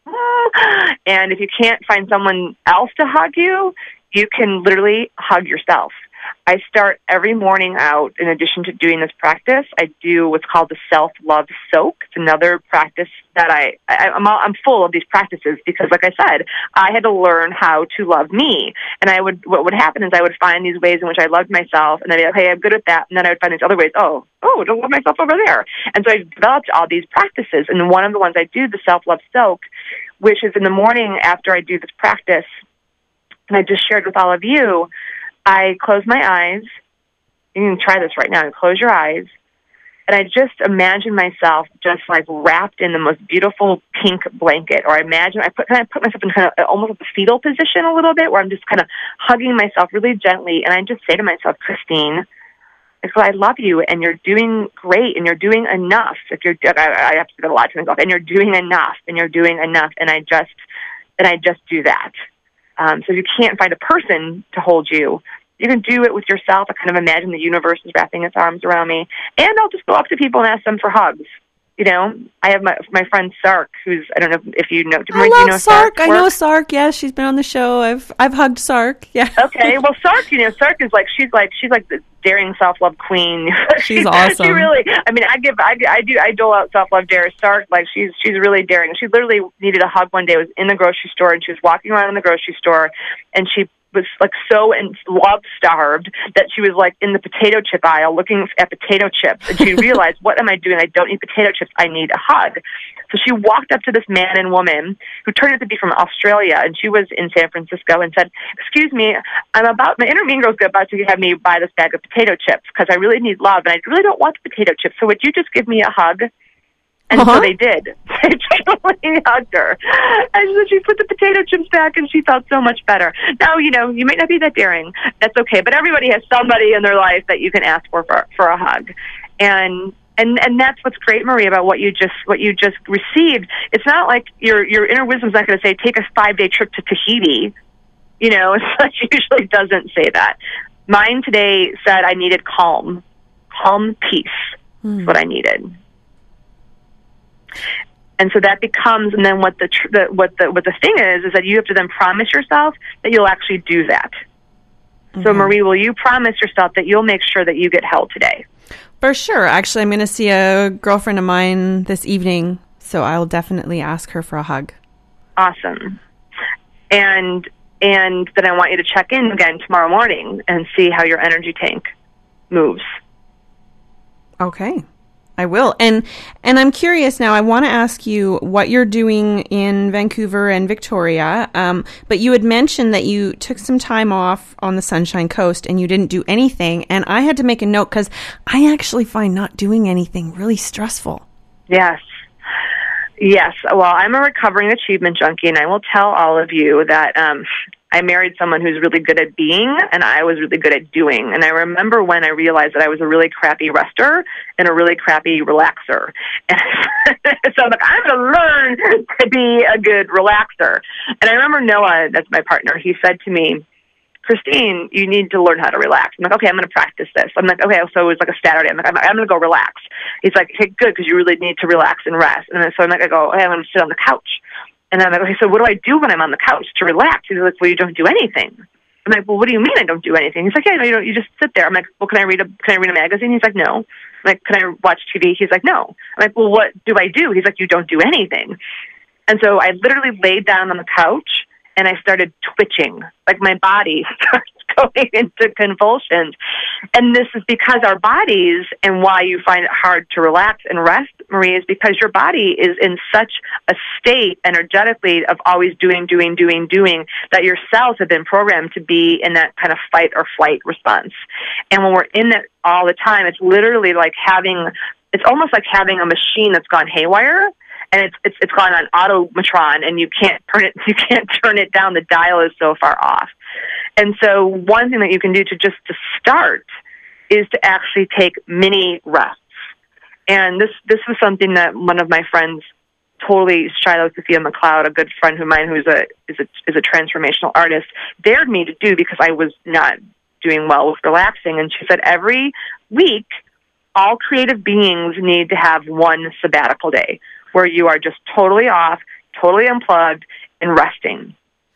[SPEAKER 2] and if you can't find someone else to hug you, you can literally hug yourself. I start every morning out, in addition to doing this practice, I do what's called the self-love soak. It's another practice that I, I I'm, all, I'm full of these practices because, like I said, I had to learn how to love me. And I would, what would happen is I would find these ways in which I loved myself, and then I'd be like, hey, I'm good at that. And then I would find these other ways, oh, oh, I don't love myself over there. And so I developed all these practices. And one of the ones I do, the self-love soak, which is in the morning after I do this practice, and I just shared with all of you, I close my eyes. You can try this right now. Close your eyes. And I just imagine myself just like wrapped in the most beautiful pink blanket. Or I imagine, I put, kind of put myself in kind of almost a fetal position a little bit, where I'm just kind of hugging myself really gently. And I just say to myself, Christine, so I love you, and you're doing great, and you're doing enough. If you're, I, I have to say that a lot to myself, and you're doing enough, and you're doing enough. And I just, and I just do that. Um, so if you can't find a person to hold you, you can do it with yourself. I kind of imagine the universe is wrapping its arms around me. And I'll just go up to people and ask them for hugs. You know, I have my my friend Sark, who's I don't know if you know.
[SPEAKER 3] I
[SPEAKER 2] Marie,
[SPEAKER 3] love
[SPEAKER 2] do you know
[SPEAKER 3] Sark.
[SPEAKER 2] Sark's
[SPEAKER 3] I know
[SPEAKER 2] work?
[SPEAKER 3] Sark. Yes, she's been on the show. I've I've hugged Sark. Yeah.
[SPEAKER 2] Okay, well, Sark, you know, Sark is like she's like she's like the daring self love queen.
[SPEAKER 3] She's awesome.
[SPEAKER 2] She really. I mean, I give I, I do I dole out self love dares. Sark, like she's she's really daring. She literally needed a hug one day. Was in the grocery store and she was walking around in the grocery store, and she was like so and love starved that she was like in the potato chip aisle looking at potato chips, and she realized, what am I doing? I don't need potato chips. I need a hug. So she walked up to this man and woman who turned out to be from Australia, and she was in San Francisco, and said, "Excuse me, I'm about my inner mean girl's about to have me buy this bag of potato chips because I really need love, and I really don't want the potato chips. So would you just give me a hug?" And
[SPEAKER 3] uh-huh.
[SPEAKER 2] so they did. They totally hugged her. And so she put the potato chips back, and she felt so much better. Now, you know, you might not be that daring. That's okay. But everybody has somebody in their life that you can ask for for, for a hug. And and and that's what's great, Marie, about what you just what you just received. It's not like your your inner wisdom's not going to say, take a five-day trip to Tahiti. You know, it usually doesn't say that. Mine today said I needed calm. Calm peace
[SPEAKER 3] mm.
[SPEAKER 2] is what I needed. And so that becomes, and then what the, tr- the what the what the thing is is that you have to then promise yourself that you'll actually do that. Mm-hmm. So Marie, will you promise yourself that you'll make sure that you get held today?
[SPEAKER 3] For sure. Actually, I'm going to see a girlfriend of mine this evening, so I'll definitely ask her for a hug.
[SPEAKER 2] Awesome. And and then I want you to check in again tomorrow morning and see how your energy tank moves.
[SPEAKER 3] Okay. I will. And and I'm curious now, I want to ask you what you're doing in Vancouver and Victoria, um, but you had mentioned that you took some time off on the Sunshine Coast and you didn't do anything, and I had to make a note because I actually find not doing anything really stressful.
[SPEAKER 2] Yes. Yes. Well, I'm a recovering achievement junkie, and I will tell all of you that um, I married someone who's really good at being, and I was really good at doing. And I remember when I realized that I was a really crappy rester and a really crappy relaxer. And so I'm like, I'm going to learn to be a good relaxer. And I remember Noah, that's my partner, he said to me, Christine, you need to learn how to relax. I'm like, okay, I'm going to practice this. I'm like, okay, so it was like a Saturday. I'm like, I'm, I'm going to go relax. He's like, okay, good, because you really need to relax and rest. And then, so I'm like, I go, okay, I'm going to sit on the couch. And I'm like, okay, so what do I do when I'm on the couch to relax? He's like, well, you don't do anything. I'm like, well, what do you mean I don't do anything? He's like, yeah, no, you don't. You just sit there. I'm like, well, can I read a can I read a magazine? He's like, no. I'm like, can I watch T V? He's like, no. I'm like, well, what do I do? He's like, you don't do anything. And so I literally laid down on the couch and I started twitching. Like my body starts going into convulsions. And this is because our bodies, and why you find it hard to relax and rest, Marie, is because your body is in such a state energetically of always doing, doing, doing, doing, that your cells have been programmed to be in that kind of fight or flight response. And when we're in it all the time, it's literally like having, it's almost like having a machine that's gone haywire. And it's it's it's gone on automatron, and you can't turn it you can't turn it down. The dial is so far off. And so one thing that you can do to just to start is to actually take mini rests. And this this was something that one of my friends, totally Shiloh Sophia McLeod, a good friend of mine who's a is a is a transformational artist, dared me to do because I was not doing well with relaxing. And she said every week, all creative beings need to have one sabbatical day where you are just totally off, totally unplugged, and resting.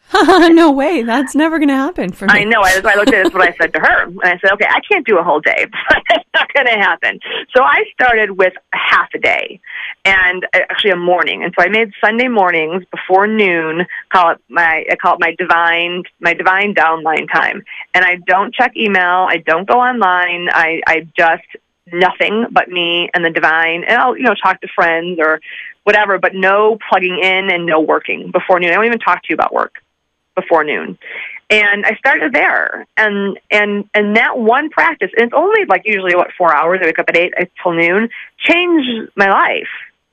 [SPEAKER 3] No way. That's never going to happen for me.
[SPEAKER 2] I know. I, I looked at it, that's what I said to her. And I said, okay, I can't do a whole day. That's not going to happen. So I started with half a day, and actually a morning. And so I made Sunday mornings before noon, call it my, I call it my divine, my divine downline time. And I don't check email. I don't go online. I, I just... nothing but me and the divine, and I'll, you know, talk to friends or whatever, but no plugging in and no working before noon. I don't even talk to you about work before noon. And I started there, and and and that one practice, and it's only like usually, what, four hours, I wake up at eight till noon, changed my life,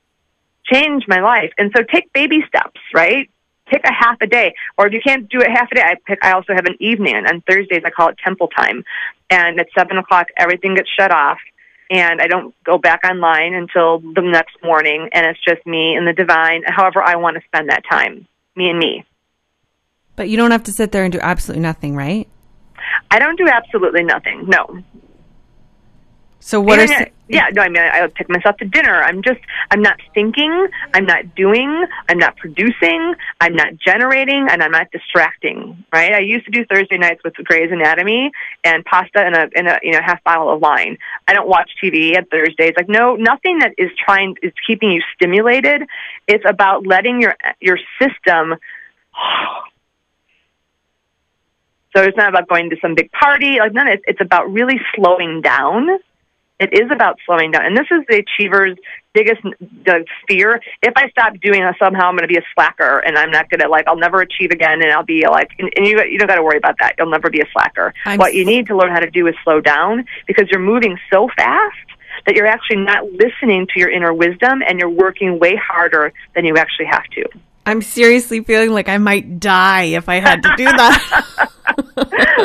[SPEAKER 2] changed my life. And so take baby steps, right? Pick a half a day, or if you can't do it half a day, I pick. I also have an evening, and on Thursdays I call it temple time, and at seven o'clock everything gets shut off, and I don't go back online until the next morning, and it's just me and the divine, however I want to spend that time, me and me.
[SPEAKER 3] But you don't have to sit there and do absolutely nothing, right?
[SPEAKER 2] I don't do absolutely nothing, no.
[SPEAKER 3] So what
[SPEAKER 2] Even
[SPEAKER 3] are...
[SPEAKER 2] if- Yeah, no, I mean, I would take myself to dinner. I'm just, I'm not thinking, I'm not doing, I'm not producing, I'm not generating, and I'm not distracting, right? I used to do Thursday nights with Grey's Anatomy and pasta and a, and a you know, half bottle of wine. I don't watch T V on Thursdays. Like, no, nothing that is trying, is keeping you stimulated. It's about letting your, your system... So it's not about going to some big party. Like, none. It's, it's about really slowing down. It is about slowing down. And this is the achiever's biggest the fear. If I stop doing it, somehow I'm going to be a slacker, and I'm not going to, like, I'll never achieve again, and I'll be, like, and, and you, you don't got to worry about that. You'll never be a slacker.
[SPEAKER 3] I'm
[SPEAKER 2] What you need to learn how to do is slow down, because you're moving so fast that you're actually not listening to your inner wisdom, and you're working way harder than you actually have to.
[SPEAKER 3] I'm seriously feeling like I might die if I had to do that.
[SPEAKER 2] So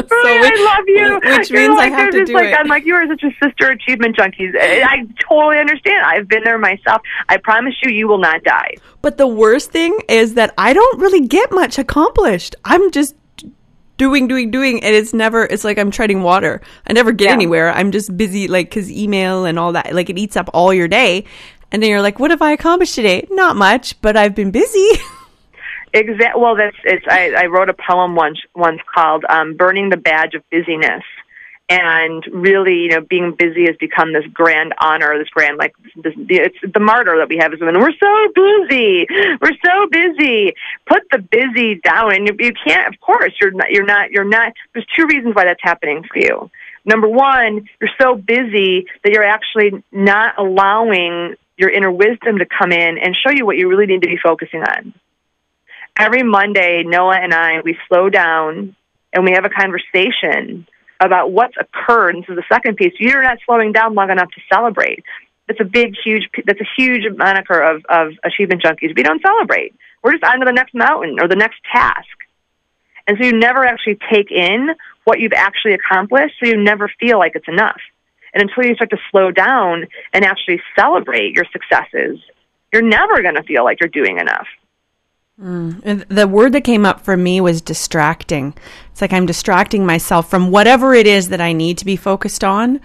[SPEAKER 2] I love you.
[SPEAKER 3] Which
[SPEAKER 2] You're
[SPEAKER 3] means
[SPEAKER 2] like,
[SPEAKER 3] I have to
[SPEAKER 2] just
[SPEAKER 3] do
[SPEAKER 2] like,
[SPEAKER 3] it.
[SPEAKER 2] I'm like, you are such a sister achievement junkies. I totally understand. I've been there myself. I promise you, you will not die.
[SPEAKER 3] But the worst thing is that I don't really get much accomplished. I'm just doing, doing, doing, and it's never, it's like I'm treading water. I never get
[SPEAKER 2] Yeah.
[SPEAKER 3] anywhere. I'm just busy, like, because email and all that, like, it eats up all your day. And then you're like, what have I accomplished today? Not much, but I've been busy.
[SPEAKER 2] Exactly. Well, that's it's. I, I wrote a poem once once called um, "Burning the Badge of Busyness," and really, you know, being busy has become this grand honor, this grand like this, it's the martyr that we have as women. We're so busy. We're so busy. Put the busy down, and you, you can't. Of course, you're not. You're not. You're not. There's two reasons why that's happening for you. Number one, you're so busy that you're actually not allowing your inner wisdom to come in and show you what you really need to be focusing on. Every Monday, Noah and I, we slow down and we have a conversation about what's occurred. And this is the second piece. You're not slowing down long enough to celebrate. That's a big, huge, that's a huge moniker of, of achievement junkies. We don't celebrate. We're just on to the next mountain or the next task. And so you never actually take in what you've actually accomplished, so you never feel like it's enough. And until you start to slow down and actually celebrate your successes, you're never going to feel like you're doing enough.
[SPEAKER 3] Mm. And the word that came up for me was distracting. It's like I'm distracting myself from whatever it is that I need to be focused on.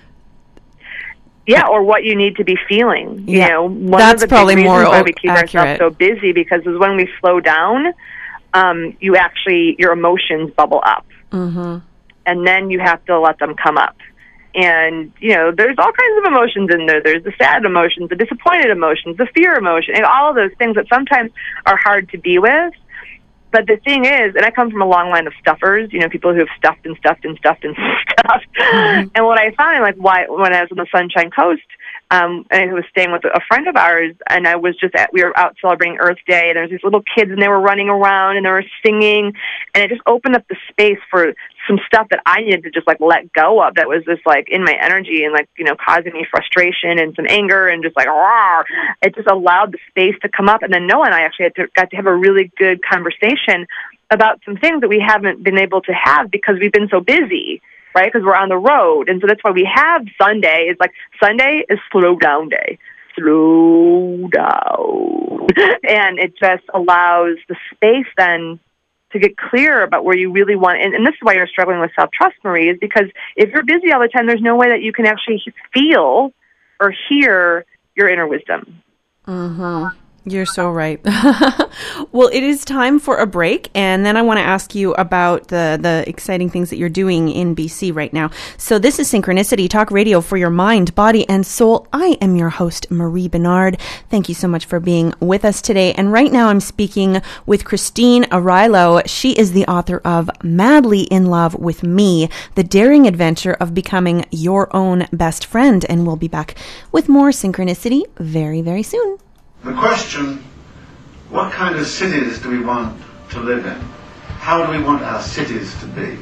[SPEAKER 2] Yeah, or what you need to be feeling. You
[SPEAKER 3] Yeah,
[SPEAKER 2] know, one
[SPEAKER 3] that's
[SPEAKER 2] of the
[SPEAKER 3] probably
[SPEAKER 2] big
[SPEAKER 3] more
[SPEAKER 2] reasons why
[SPEAKER 3] o-
[SPEAKER 2] we keep
[SPEAKER 3] accurate.
[SPEAKER 2] ourselves so busy, because is when we slow down, um, you actually your emotions bubble up,
[SPEAKER 3] Mm-hmm.
[SPEAKER 2] and then you have to let them come up. And, you know, there's all kinds of emotions in there. There's the sad emotions, the disappointed emotions, the fear emotion, and all of those things that sometimes are hard to be with. But the thing is, and I come from a long line of stuffers, you know, people who have stuffed and stuffed and stuffed and stuffed. Mm-hmm. And what I find, like, why when I was on the Sunshine Coast, um, and I was staying with a friend of ours, and I was just at, we were out celebrating Earth Day, and there was these little kids, and they were running around, and they were singing, and it just opened up the space for some stuff that I needed to just, like, let go of that was just, like, in my energy and, like, you know, causing me frustration and some anger and just, like, rawr. It just allowed the space to come up. And then Noah and I actually had to, got to have a really good conversation about some things that we haven't been able to have because we've been so busy, right? Because we're on the road. And so that's why we have Sunday. It's like Sunday is slow down day. Slow down. And it just allows the space then to get clear about where you really want. And, and this is why you're struggling with self-trust, Marie, is because if you're busy all the time, there's no way that you can actually feel or hear your inner wisdom.
[SPEAKER 3] Mm-hmm. You're so right. Well, it is time for a break, and then I want to ask you about the, the exciting things that you're doing in B C right now. So this is Synchronicity, talk radio for your mind, body, and soul. I am your host, Marie Bernard. Thank you so much for being with us today. And right now I'm speaking with Christine Arylo. She is the author of Madly in Love with Me, the daring adventure of becoming your own best friend. And we'll be back with more Synchronicity very, very soon.
[SPEAKER 6] The question, what kind of cities do we want to live in? How do we want our cities to be?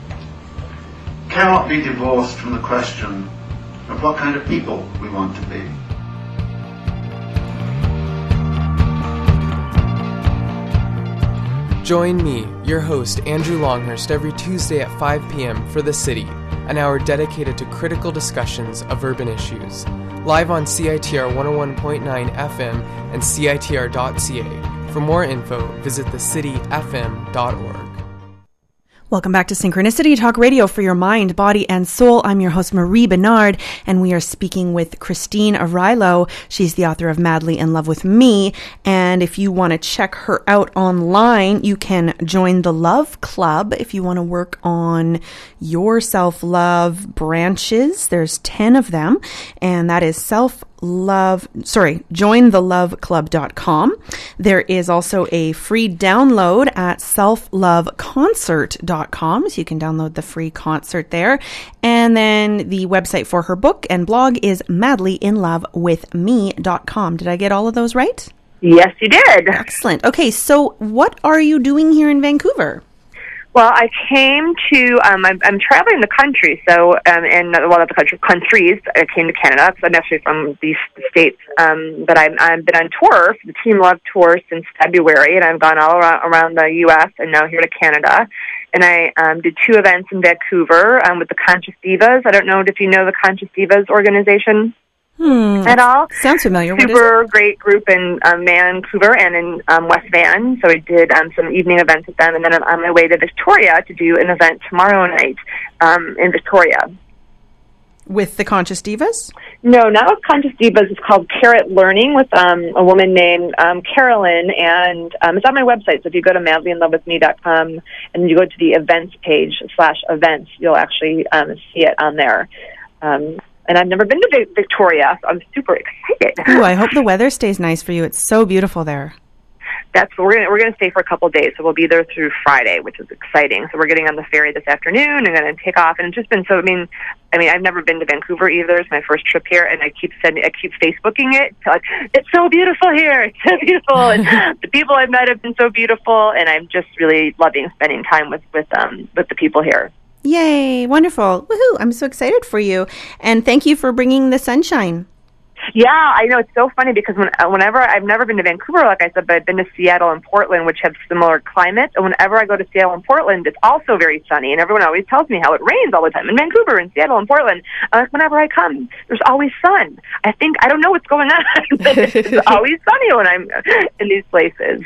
[SPEAKER 6] Cannot be divorced from the question of what kind of people we want to be.
[SPEAKER 7] Join me, your host, Andrew Longhurst, every Tuesday at five p.m. for The City, an hour dedicated to critical discussions of urban issues. Live on C I T R one oh one point nine F M and C I T R dot C A. For more info, visit the city f m dot org.
[SPEAKER 1] Welcome back to Synchronicity Talk Radio for your mind, body, and soul. I'm your host, Marie Bernard, and we are speaking with Christine Arylo. She's the author of Madly in Love with Me. And if you want to check her out online, you can join the Love Club if you want to work on your self-love branches. There's ten of them, and that is self love sorry join the love club dot com. There is also a free download at self love concert dot com, so you can download the free concert there. And then the website for her book and blog is madly in love with me dot com. Did I get all of those right?
[SPEAKER 2] Yes, you did.
[SPEAKER 1] Excellent. Okay, so what are you doing here in Vancouver?
[SPEAKER 2] Well, I came to, um, I'm, I'm traveling the country, so, um, and, well, not the country, countries. I came to Canada, because I'm actually from these states, um, but I'm, I've been on tour, the Team Love Tour, since February, and I've gone all around, around the U S and now here to Canada. And I um, did two events in Vancouver um, with the Conscious Divas. I don't know if you know the Conscious Divas organization.
[SPEAKER 1] Hmm.
[SPEAKER 2] At all.
[SPEAKER 1] Sounds familiar.
[SPEAKER 2] Super great group in um, Vancouver and in um, West Van. So I did um, some evening events with them, and then I'm on my way to Victoria to do an event tomorrow night um, in Victoria.
[SPEAKER 1] With the Conscious Divas?
[SPEAKER 2] No, not with Conscious Divas. It's called Carrot Learning with um, a woman named um, Carolyn, and um, it's on my website. So if you go to madly in love with me dot com and you go to the events page slash events, you'll actually um, see it on there. Um, And I've never been to Victoria, so I'm super excited.
[SPEAKER 1] Ooh, I hope the weather stays nice for you. It's so beautiful there.
[SPEAKER 2] That's we're gonna we're gonna stay for a couple of days, so we'll be there through Friday, which is exciting. So we're getting on the ferry this afternoon and going to take off. And it's just been so. I mean, I mean, I've never been to Vancouver either. It's my first trip here, and I keep sending, I keep Facebooking it. Like, it's so beautiful here. It's so beautiful, and the people I've met have been so beautiful, and I'm just really loving spending time with with um with the people here.
[SPEAKER 1] Yay, wonderful. Woohoo, I'm so excited for you. And thank you for bringing the sunshine.
[SPEAKER 2] Yeah, I know. It's so funny because when, whenever, I've never been to Vancouver, like I said, but I've been to Seattle and Portland, which have similar climates. And whenever I go to Seattle and Portland, it's also very sunny. And everyone always tells me how it rains all the time in Vancouver and Seattle and Portland. Uh, whenever I come, there's always sun. I think, I don't know what's going on, but it's always sunny when I'm in these places.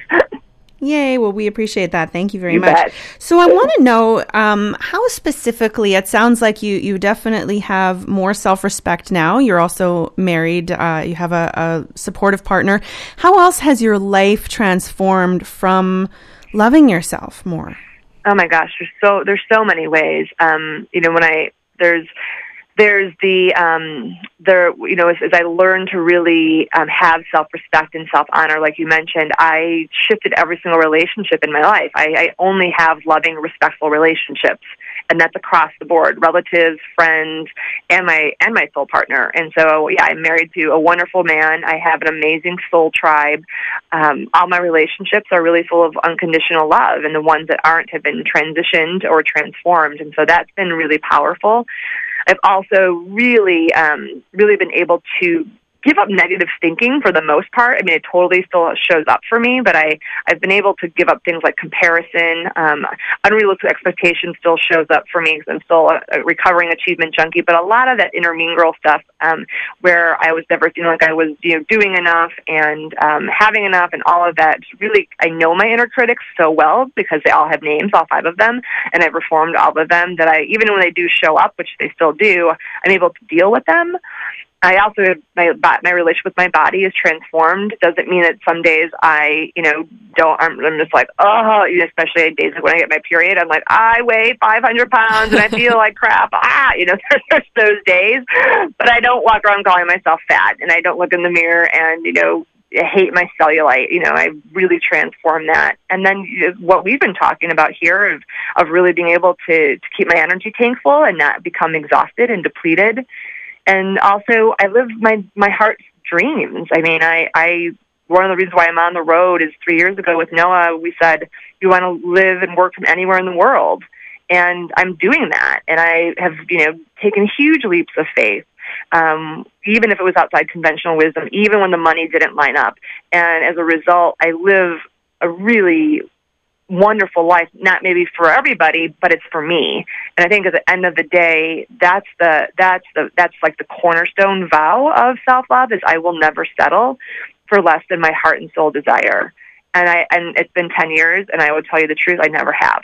[SPEAKER 1] Yay. Well, we appreciate that. Thank you very
[SPEAKER 2] You
[SPEAKER 1] much.
[SPEAKER 2] bet.
[SPEAKER 1] So I want to know um, how specifically, it sounds like you, you definitely have more self-respect now. You're also married. Uh, you have a, a supportive partner. How else has your life transformed from loving yourself more?
[SPEAKER 2] Oh my gosh, there's so there's so many ways. Um, you know, when I there's there's the um, there you know as, as I learned to really um, have self-respect and self-honor, like you mentioned, I shifted every single relationship in my life. I, I only have loving, respectful relationships, and that's across the board: relatives, friends, and my and my soul partner. And so, yeah, I'm married to a wonderful man. I have an amazing soul tribe. Um, all my relationships are really full of unconditional love, and the ones that aren't have been transitioned or transformed. And so that's been really powerful. I've also really, um, really been able to give up negative thinking for the most part. I mean, it totally still shows up for me, but I, I've been able to give up things like comparison. Um, unrealistic expectation still shows up for me because I'm still a, a recovering achievement junkie, but a lot of that inner mean girl stuff um, where I was never feeling like I was, you know, doing enough and um, having enough and all of that. Really, I know my inner critics so well because they all have names, all five of them, and I've reformed all of them that I, even when they do show up, which they still do, I'm able to deal with them. I also, my my relationship with my body is transformed. Doesn't mean that some days I, you know, don't, I'm, I'm just like, oh, especially days like when I get my period, I'm like, I weigh five hundred pounds and I feel like crap. Ah, you know, there's those days. But I don't walk around calling myself fat, and I don't look in the mirror and, you know, I hate my cellulite. You know, I really transformed that. And then what we've been talking about here of, of really being able to, to keep my energy tank full and not become exhausted and depleted. And also, I live my, my heart's dreams. I mean, I, I, one of the reasons why I'm on the road is three years ago with Noah, we said, you want to live and work from anywhere in the world. And I'm doing that. And I have, you know, taken huge leaps of faith, um, even if it was outside conventional wisdom, even when the money didn't line up. And as a result, I live a really wonderful life, not maybe for everybody, but it's for me. And I think at the end of the day, that's the that's the that's like the cornerstone vow of self-love is I will never settle for less than my heart and soul desire. And I and it's been ten years, and I would tell you the truth, I never have.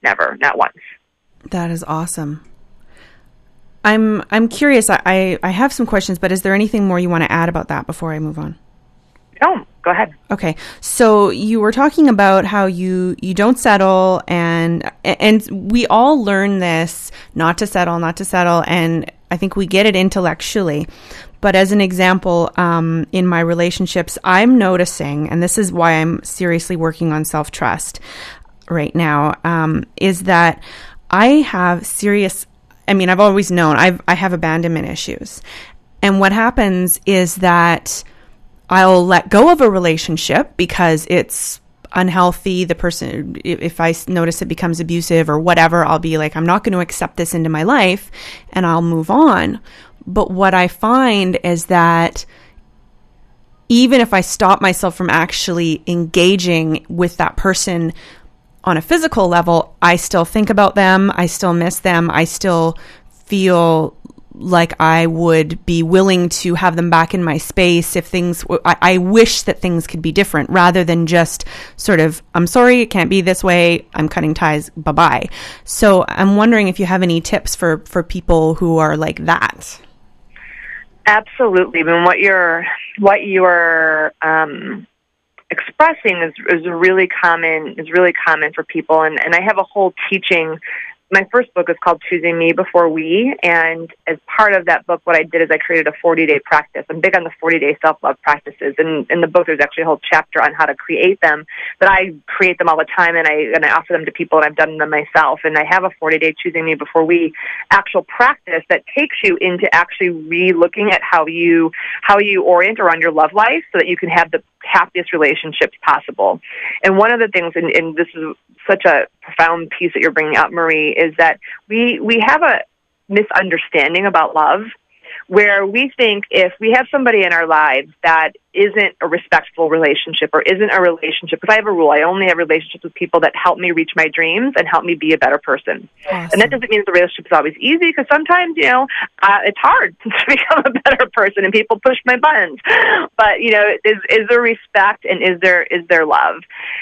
[SPEAKER 2] never, not once.
[SPEAKER 3] That is awesome. I'm I'm curious. I, I have some questions, but is there anything more you want to add about that before I move on?
[SPEAKER 2] No, go ahead.
[SPEAKER 3] Okay. So you were talking about how you, you don't settle, and and we all learn this, not to settle, not to settle, and I think we get it intellectually. But as an example, um, in my relationships, I'm noticing, and this is why I'm seriously working on self-trust right now, um, is that I have serious, I mean, I've always known I've, I have abandonment issues. And what happens is that I'll let go of a relationship because it's unhealthy. The person, if I notice it becomes abusive or whatever, I'll be like, I'm not going to accept this into my life, and I'll move on. But what I find is that even if I stop myself from actually engaging with that person on a physical level, I still think about them. I still miss them. I still feel like I would be willing to have them back in my space if things, I, I wish that things could be different rather than just sort of, I'm sorry, it can't be this way, I'm cutting ties, bye-bye. So I'm wondering if you have any tips for, for people who are like that.
[SPEAKER 2] Absolutely. I mean, what you're, what you're, um, expressing is, is really common, is really common for people. And, and I have a whole teaching. My first book is called Choosing Me Before We, and as part of that book, what I did is I created a forty-day practice. I'm big on the forty-day self-love practices, and in the book there's actually a whole chapter on how to create them, but I create them all the time, and I and I offer them to people, and I've done them myself, and I have a forty-day Choosing Me Before We actual practice that takes you into actually re-looking at how you, how you orient around your love life so that you can have the happiest relationships possible. And one of the things, and, and this is such a profound piece that you're bringing up, Marie, is that we we have a misunderstanding about love where we think if we have somebody in our lives that isn't a respectful relationship or isn't a relationship, because I have a rule, I only have relationships with people that help me reach my dreams and help me be a better person. Awesome. And that doesn't mean the relationship is always easy, because sometimes, you know, uh, it's hard to become a better person and people push my buttons. But, you know, is, is there respect and is there is there love?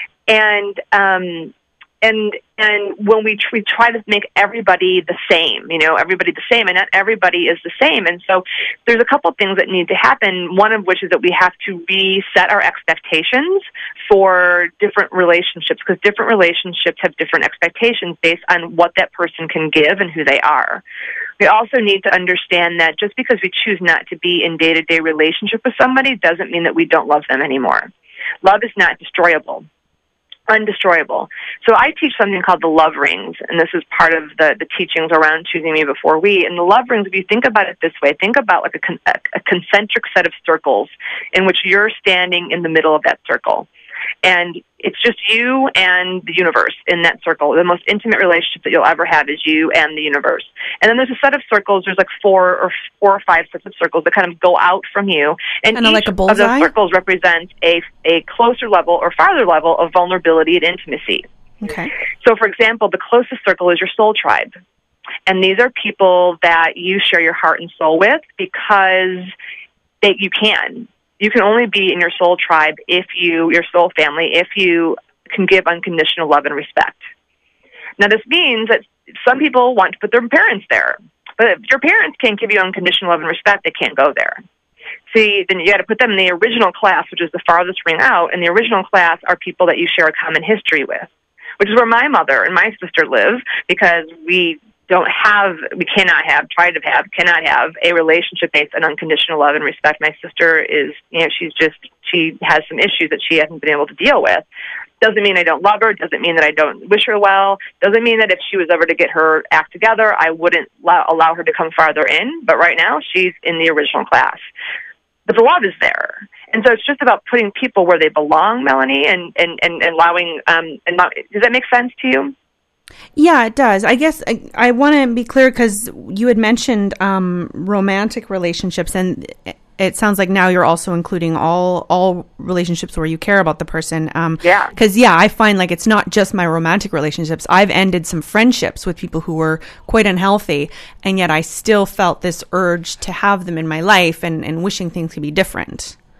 [SPEAKER 2] And, um, And and when we, tr- we try to make everybody the same, you know, everybody the same, and not everybody is the same. And so there's a couple of things that need to happen, one of which is that we have to reset our expectations for different relationships, because different relationships have different expectations based on what that person can give and who they are. We also need to understand that just because we choose not to be in day-to-day relationship with somebody doesn't mean that we don't love them anymore. Love is not destroyable. Undestroyable. So I teach something called the love rings, and this is part of the, the teachings around Choosing Me Before We. And the love rings, if you think about it this way, think about like a, con- a concentric set of circles in which you're standing in the middle of that circle. And it's just you and the universe in that circle. The most intimate relationship that you'll ever have is you and the universe. And then there's a set of circles. There's like four or four or five sets of circles that kind of go out from you. And
[SPEAKER 3] kind of
[SPEAKER 2] each
[SPEAKER 3] like a bullseye?
[SPEAKER 2] of those circles represents a, a closer level or farther level of vulnerability and intimacy.
[SPEAKER 3] Okay.
[SPEAKER 2] So, for example, the closest circle is your soul tribe. And these are people that you share your heart and soul with because they, you can. You can only be in your soul tribe if you, your soul family, if you can give unconditional love and respect. Now, this means that some people want to put their parents there. But if your parents can't give you unconditional love and respect, they can't go there. See, then you got to put them in the original class, which is the farthest ring out. And the original class are people that you share a common history with, which is where my mother and my sister live, because we don't have, we cannot have, try to have, cannot have a relationship based on unconditional love and respect. My sister is, you know, she's just, she has some issues that she hasn't been able to deal with. Doesn't mean I don't love her. Doesn't mean that I don't wish her well. Doesn't mean that if she was ever to get her act together, I wouldn't allow, allow her to come farther in. But right now, she's in the original class. But the love is there. And so it's just about putting people where they belong, Melanie, and, and, and allowing, um, and does that make sense to you?
[SPEAKER 3] Yeah, it does. I guess I, I want to be clear because you had mentioned um, romantic relationships, and it sounds like now you're also including all all relationships where you care about the person. Um,
[SPEAKER 2] yeah.
[SPEAKER 3] Because, yeah, I find like it's not just my romantic relationships. I've ended some friendships with people who were quite unhealthy, and yet I still felt this urge to have them in my life and, and wishing things could be different.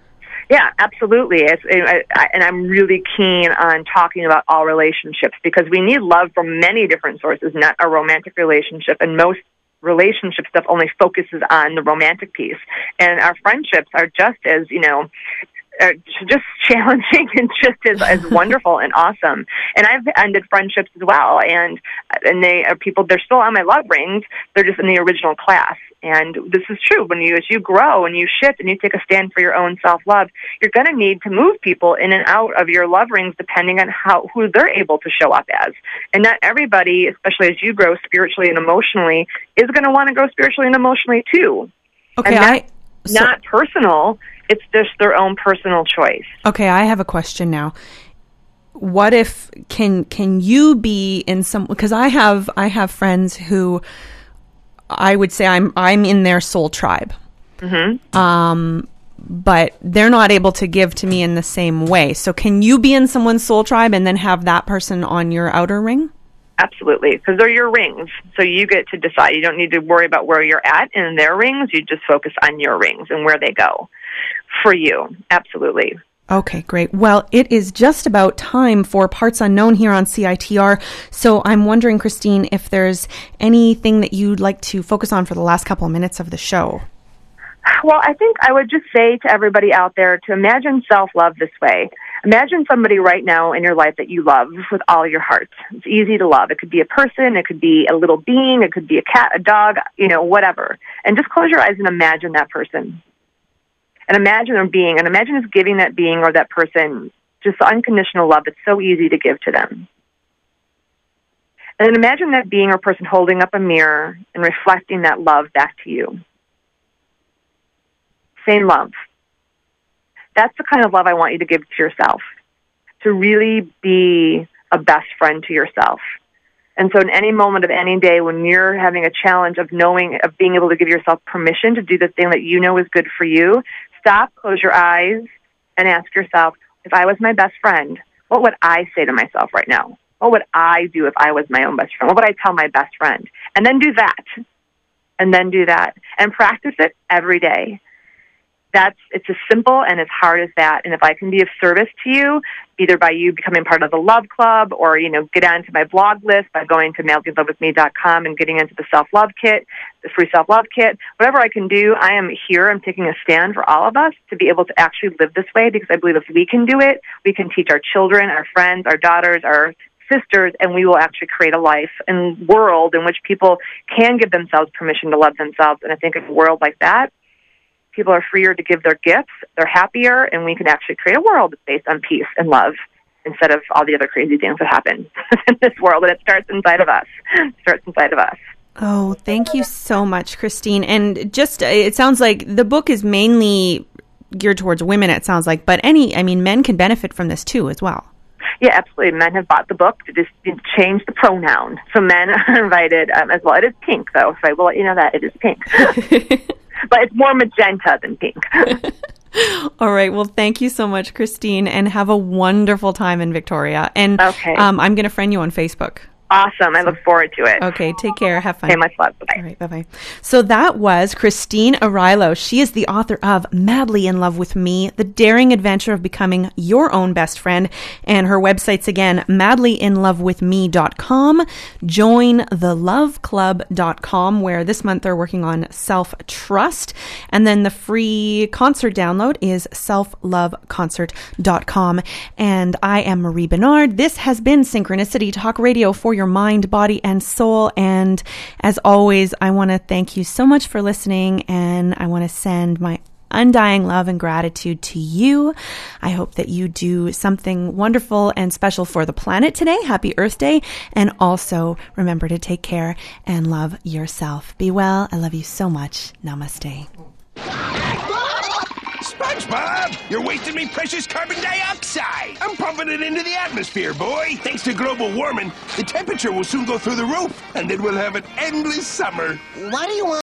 [SPEAKER 2] Yeah, absolutely. It's, I, I, and I'm really keen on talking about all relationships because we need love from many different sources, not a romantic relationship. And most relationship stuff only focuses on the romantic piece. And our friendships are just as, you know, are just challenging and just as, as wonderful and awesome. And I've ended friendships as well. And and they are people, they're still on my love rings. They're just in the original class. And this is true. When you, as you grow and you shift and you take a stand for your own self-love, you're going to need to move people in and out of your love rings depending on how, who they're able to show up as. And not everybody, especially as you grow spiritually and emotionally, is going to want to grow spiritually and emotionally too.
[SPEAKER 3] Okay,
[SPEAKER 2] and
[SPEAKER 3] I...
[SPEAKER 2] So, not personal. It's just their own personal choice.
[SPEAKER 3] Okay, I have a question now. What if can can you be in some? Because I have I have friends who I would say I'm I'm in their soul tribe,
[SPEAKER 2] Mm-hmm.
[SPEAKER 3] um, but they're not able to give to me in the same way. So can you be in someone's soul tribe and then have that person on your outer ring?
[SPEAKER 2] Absolutely, because they're your rings, so you get to decide. You don't need to worry about where you're at in their rings. You just focus on your rings and where they go for you. Absolutely.
[SPEAKER 3] Okay, great. Well, it is just about time for Parts Unknown here on C I T R. So I'm wondering, Christine, if there's anything that you'd like to focus on for the last couple of minutes of the show.
[SPEAKER 2] Well, I think I would just say to everybody out there to imagine self-love this way. Imagine somebody right now in your life that you love with all your heart. It's easy to love. It could be a person, it could be a little being, it could be a cat, a dog, you know, whatever. And just close your eyes and imagine that person. And imagine them being, and imagine just giving that being or that person just unconditional love that's so easy to give to them. And then imagine that being or person holding up a mirror and reflecting that love back to you. Same love. That's the kind of love I want you to give to yourself, to really be a best friend to yourself. And so in any moment of any day when you're having a challenge of knowing, of being able to give yourself permission to do the thing that you know is good for you, stop, close your eyes, and ask yourself, if I was my best friend, what would I say to myself right now? What would I do if I was my own best friend? What would I tell my best friend? And then do that. And then do that. And practice it every day. That's, it's as simple and as hard as that. And if I can be of service to you, either by you becoming part of the Love Club or, you know, get onto my blog list by going to madly in love with me dot com and getting into the self-love kit, the free self-love kit, whatever I can do, I am here. I'm taking a stand for all of us to be able to actually live this way because I believe if we can do it, we can teach our children, our friends, our daughters, our sisters, and we will actually create a life and world in which people can give themselves permission to love themselves. And I think in a world like that, people are freer to give their gifts, they're happier, and we can actually create a world that's based on peace and love instead of all the other crazy things that happen in this world. And it starts inside of us. It starts inside of us.
[SPEAKER 3] Oh, thank you so much, Christine. And just, it sounds like the book is mainly geared towards women, it sounds like, but any, I mean, men can benefit from this too as well.
[SPEAKER 2] Yeah, absolutely. Men have bought the book to just change the pronoun. So men are invited um, as well. It is pink, though, so I will let you know that it is pink. But it's more magenta than pink.
[SPEAKER 3] All right. Well, thank you so much, Christine, and have a wonderful time in Victoria. And
[SPEAKER 2] okay.
[SPEAKER 3] um, I'm going to friend you on Facebook.
[SPEAKER 2] Awesome. I look forward to it.
[SPEAKER 3] Okay. Take care. Have fun.
[SPEAKER 2] Okay, much love. Bye-bye.
[SPEAKER 3] All right. Bye-bye. So that was Christine Arilo. She is the author of Madly in Love with Me, The Daring Adventure of Becoming Your Own Best Friend. And her website's again, madly in love with me dot com. join the love club dot com, where this month they're working on self-trust. And then the free concert download is self love concert dot com. And I am Marie Bernard. This has been Synchronicity Talk Radio for your mind, body, and soul. And as always, I want to thank you so much for listening, and I want to send my undying love and gratitude to you. I hope that you do something wonderful and special for the planet today. Happy Earth Day. And also remember to take care and love yourself. Be well. I love you so much. Namaste.
[SPEAKER 8] SpongeBob, you're wasting me precious carbon dioxide. I'm pumping it into the atmosphere, boy. Thanks to global warming, the temperature will soon go through the roof, and then we'll have an endless summer.
[SPEAKER 9] Why do you want